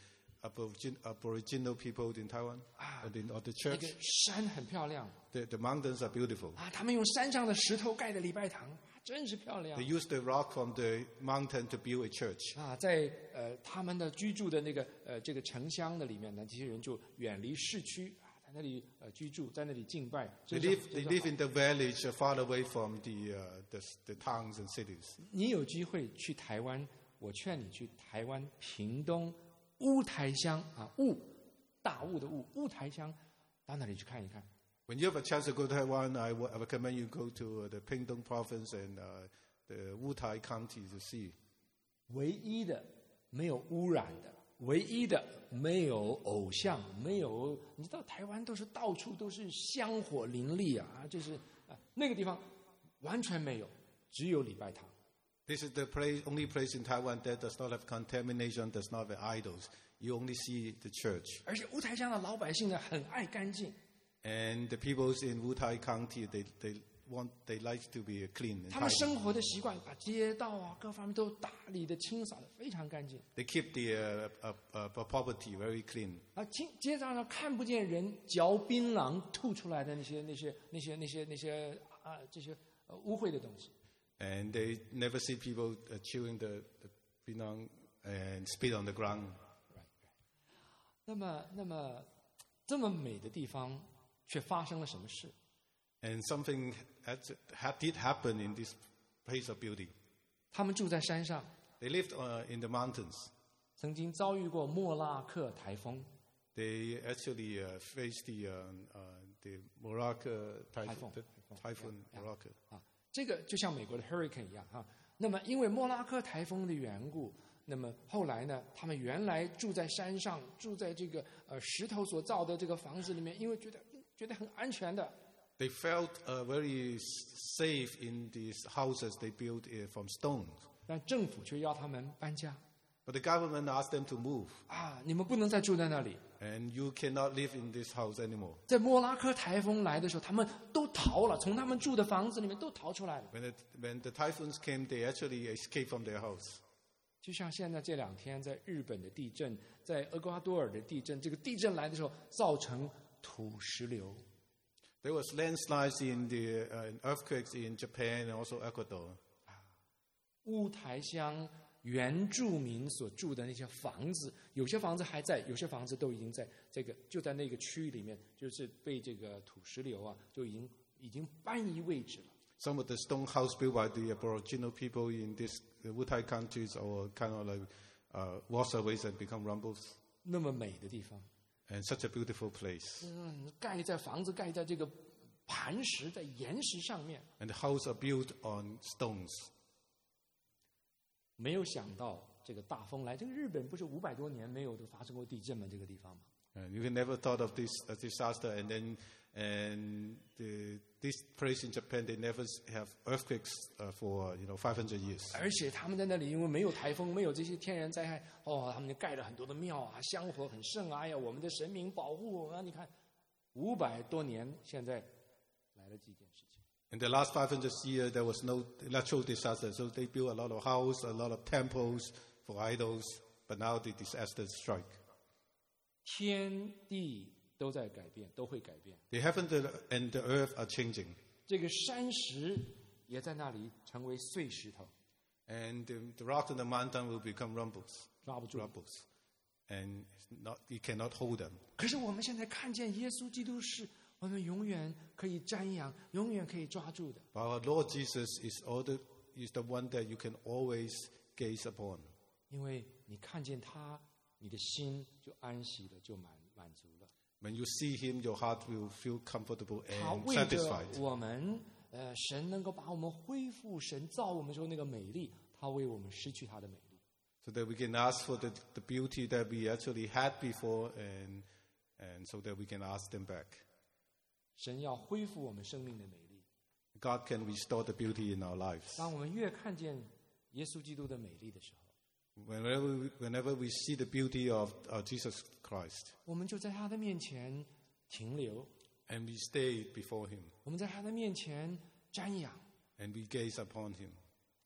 Aborigin, Aboriginal people in Taiwan, or the, or the
那
church.
个山很漂亮
The, the mountains are beautiful.
啊，他们用山上的石头盖的礼拜堂，真是漂亮
They use the rock from the mountain to build a church.
啊！在呃他们的居住的那个呃这个城乡的里面呢，这些人就远离市区啊，在那里呃居住，在那里敬拜。
They
真是
live,
真
they
是
live
好
in the village uh, far away from the, uh, the, the towns and cities.
你有机会去台湾，我劝你去台湾屏东乌台乡啊，雾大雾的雾，乌台乡，到那里去看一看。
When you have a chance to go to Taiwan, I w- I recommend you go to uh, the Pingtung province and uh, the Wutai County to see.
唯一的没有污染的，唯一的没有偶像，没有你知道台湾都是到处都是香火林立啊，就是啊那个地方完全没有，只有礼拜堂。
This is the place, only place in Taiwan that does not have contamination, does not have idols. You only see the church.
而且乌台乡的老百姓呢很爱干净，
And the peoples in Wutai County, they, they want, they like to be clean. And
他们
tidy.
生活的习惯把街道啊各方面都打理的清扫的非常干净。
They keep the uh, uh, uh, property very clean.
啊，街街上呢看不见人嚼槟榔吐出来的那些那些那些那些那些啊这些呃污秽的东西。
And they never see people uh, chewing the, the pinang and spit on the ground.
那么那么这么美的地方，却发生了什么事？
And something had, had, did happen in this place of beauty.
他们住在山上，
They lived uh, in the mountains.
曾经遭遇过莫拉克台风，
They actually uh, faced the, uh, uh, the Morocco typhoon,
Typhoon.
the typhoon
Yeah.
Morocco.
啊，这个就像美国的 hurricane 一样哈。那么因为莫拉克台风的缘故，那么后来呢，他们原来住在山上，住在这个呃石头所造的这个房子里面，因为觉得觉得很安全的。
They felt uh, very safe in these houses they built uh, from stones.
但政府却要他们搬家
But the government asked them to move.
啊！你们不能再住在那里。
And you cannot live in this house anymore.
在莫拉克台风来的时候，他们都逃了，从他们住的房子里面都逃出来了。
When, it, when the typhoons came, they actually escaped from their house.
就像现在这两天在日本的地震，在厄瓜多尔的地震，这个地震来的时候造成土石流。
There was landslides in the uh, in earthquakes in Japan and also Ecuador.
乌台乡原住民所住的那些房子，有些房子还在，有些房子都已经在这个就在那个区域里面，就是被这个土石流啊，就已经已经搬移位置了。
Some of the stone house built by the Aboriginal people in these uh, Wutai countries are kind of like uh, waterways and become rumbles.
那么美的地方，
And such a beautiful place.
嗯，盖在房子盖在这个磐石在岩石上面，
And the houses are built on stones.
没有想到这个大风来，这个日本不是五百多年没有都发生过地震吗？这个地方嘛。
And you can never thought of this uh, disaster, and then and the, this place in Japan they never have earthquakes uh, for you know five hundred years.
而且他们在那里，因为没有台风，没有这些天然灾害，哦，他们就盖了很多的庙啊，香火很盛啊，哎呀，我们的神明保护啊！你看，五百多年，现在来了几件事情。
In the last five hundred years, there was no natural disaster, so they built a lot of houses, a lot of temples for idols. But now the disaster strike.
天地都在改变，都会改变。
The heaven and the earth are changing,
这个山石也在那里成为碎石头，
and the, the rocks on the mountain will become rumbles,
抓不住。
rubbles, and it's not, you cannot hold them.
可是我们现在看见耶稣基督是我们永远可以瞻仰、永远可以抓住的。
But our Lord Jesus is, all the, is the one that you can always gaze upon.
因为你看见他，你的心就安息了，就满满足了。
When you see Him, your heart will feel comfortable
他
and
为着
satisfied.
我们，呃，神能够把我们恢复，神造我们时候那个美丽，他为我们失去他的美丽。
So that we can ask for the, the beauty that we actually had before, and, and so that we can ask them back.
神要恢复我们生命的美丽。
God can restore the beauty in our lives.
当我们越看见耶稣基督的美丽的时候，
Whenever we, whenever we see the beauty of uh, Jesus Christ,
我们就在他的面前停留，
and we stay before Him,
我们在他的面前瞻仰，
and we gaze upon Him,
我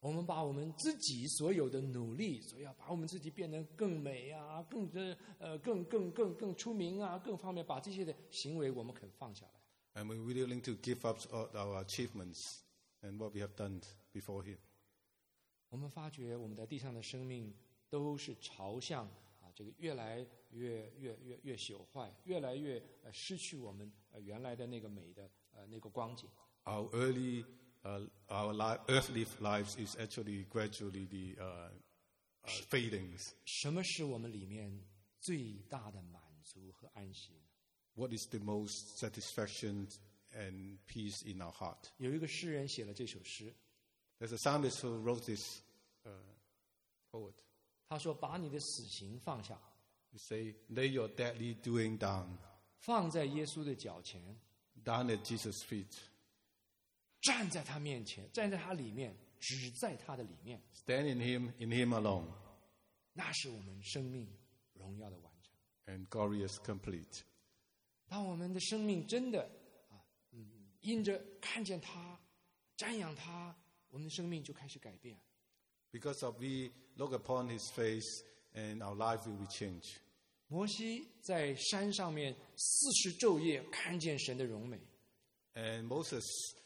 我们把我们自己所有的努力，所以要把我们自己变得更美啊，更的呃更更更更出名啊，更方面，把这些的行为我们肯放下来。
And we're willing to give up all our achievements and what we have done before Him.
我们发觉我们在地上的生命都是朝向啊这个越来越越越越朽坏，越来越呃失去我们呃原来的那个美的呃那个光景。
Our early, uh, our li- earthly lives is actually gradually the uh, uh, fading.
什么是我们里面最大的满足和安息呢？
What is the most satisfaction and peace in our heart?
有一个诗人写了这首诗，
There's a psalmist who wrote this uh, poet.
他说：“把你的死刑放下，
You say, lay your deadly doing down,
放在耶稣的脚前，
down at Jesus' feet.
站在他面前，站在他里面，只在他的里面，
Stand in Him, in Him alone,
那是我们生命荣耀的完成。
and glorious complete.
当我们的生命真的啊，嗯，因着看见他，瞻仰他，我们的生命就开始改变。
Because of we look upon His face, and our life will be changed.
摩西在山上面四十昼夜看见神的荣美，
And Moses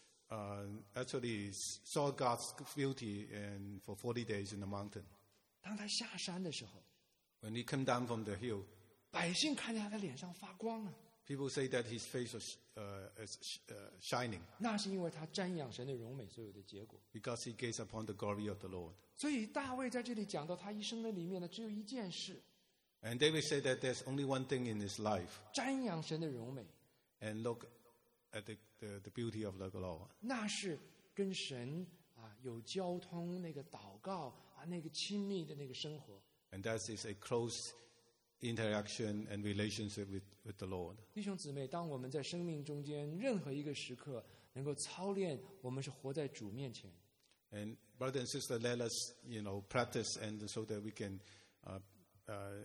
uh, actually saw God's beauty and for forty days in the mountain.
当他下山的时候，
When he came down from the hill,
百姓看见他的脸上发光啊，
people say that his face was uh, is, uh, shining
那是因为他瞻仰神的荣美所有的结果。
because he gazed upon the glory of the Lord.
所以大卫在这里讲到他一生的里面呢，只有一件事：
And David said that there's only one thing in his life,
瞻仰神的荣美，
and look at the, the, the beauty of the Lord.
那是跟神啊有交通，那个祷告啊，那个亲密的那个生活。
And that is a close interaction and relationship with, with the Lord.
弟兄姊妹，当我们在生命中间任何一个时刻能够操练，我们是活在主面前，
And brother and sister, let us, you know, practice and so that we can uh, uh,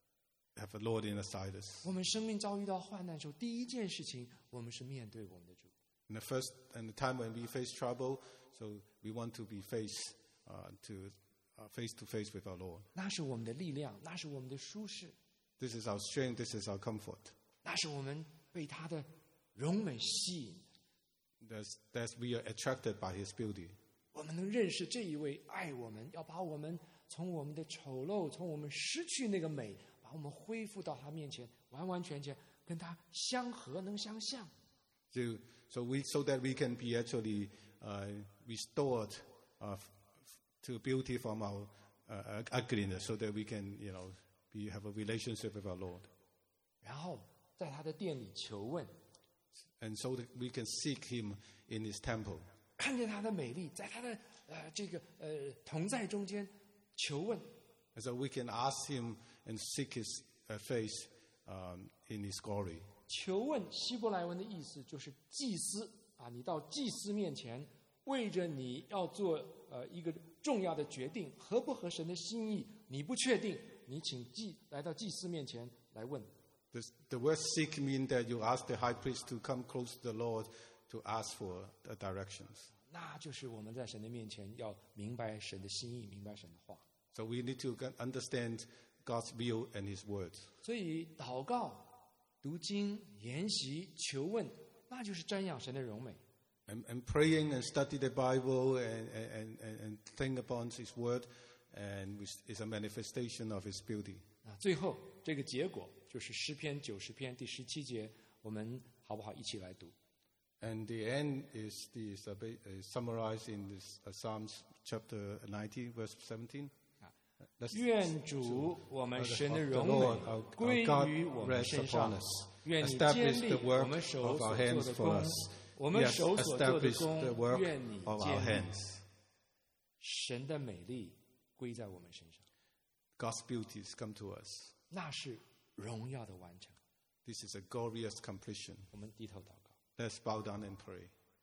have the Lord inside us.
我们生命遭遇到患难的时候，第一件事情，我们是面对我们的主。
In the first and the time when we face trouble, so we want to be face uh, to uh, face to face with our Lord.
那是我们的力量，那是我们的舒适，
This is our strength. This is our comfort.
那是我们被他的荣美吸引。
That's, that's we are attracted by His beauty.
我们能认识这一位爱我们，要把我们从我们的丑陋，从我们失去那个美，把我们恢复到他面前，完完全全跟他相合，能相像。
So, so we so that we can be actually uh, restored uh, f- to beauty from our uh, ugliness, so that we can, you know, be have a relationship with our Lord,
然后在他的殿里求问，
and so that we can seek Him in His temple.
看见他的美丽，在他的呃这个呃同在中间求问。
And so we can ask Him and seek His uh, face um, in His glory.
求问希伯来文的意思就是祭司啊，你到祭司面前，为着你要做呃一个重要的决定，合不合神的心意，你不确定，你请祭来到祭司面前来问。
This, the word seek means that you ask the high priest to come close to the Lord to ask for the directions.
那就是我们在神的面前要明白神的心意，明白神的话。
So we need to understand God's will and His word.
所以祷告、读经、研习、求问，那就是瞻仰神的荣美。
And, and praying and study the Bible and, and, and, and think upon His word and which is a manifestation of His beauty.
啊，最后这个结果就是诗篇九十篇第十七节，我们好不好一起来读？
And the end is, the, is, a bit- is summarized in this uh, Psalms chapter ninety, verse seventeen. Let's-
愿主我们
Of
神的
the
荣
Lord,
美
our,
归
our
于
God
我们
rests
身上
upon us.
愿你
Establish
建立
the
我
work
们手
of
所
our
做
hands
的
for
工
us.
我们
Yes,
手所做的
establish the
工，
work
愿你
of our
建立。
hands.
神的美丽归在我们身上，
God's beauties come to us.
那是荣耀的完成。
This is a glorious completion.
我们低头祷告。
Let's bow down and pray.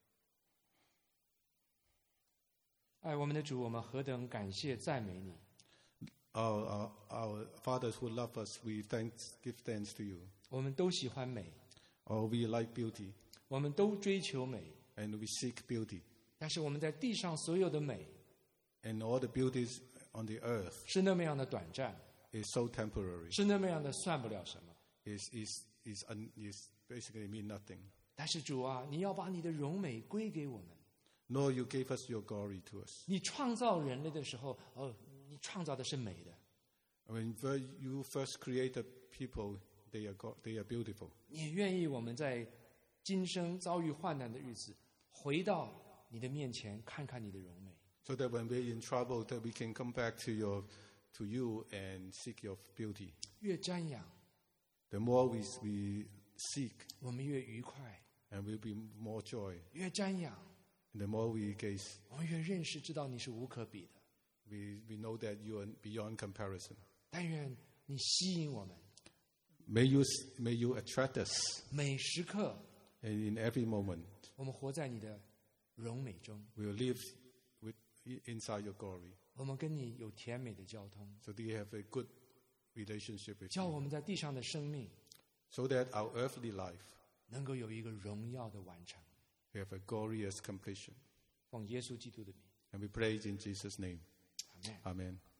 爱我们的主，我们何等感谢赞美你！
Our, our, our fathers who love us, we thanks, give thanks to you.
我们都喜欢美，
Oh, we like beauty
我们都追求美，
and we seek beauty.
但是我们在地上所有的美，
and all the beauties on the earth
是那么样的短暂，
is so temporary.
是那么样的算不了什么。
Is is is un, is basically mean nothing.
但是主啊，你要把你的荣美归给我们。
No, you gave us your glory to us.
你创造人类的时候，哦，你创造的是美的。
When you first created people, they are go- they are beautiful.
你也愿意我们在今生遭遇患难的日子，回到你的面前，看看你的荣美。
So that when we're in trouble, that we can come back to your to you and seek your beauty.
越瞻仰，
The more we we seek,
我们越愉快；
and we'll be more joy.
越瞻仰，
And the more we gaze,
我们越认识知道你是无可比的。
we, we know that you are beyond comparison.
但愿你吸引我们，
May you may you attract us,
每时刻
and in every moment
我们活在你的荣美中，
we'll live with inside your glory.
我们跟你有甜美的交通，
So that you have a good relationship with
叫
you.
我们在地上的生命
So that our earthly life
能够有一个荣耀的完成。
we have a glorious completion.
奉耶稣基督的名，
And we pray in Jesus' name.
阿门。
Amen.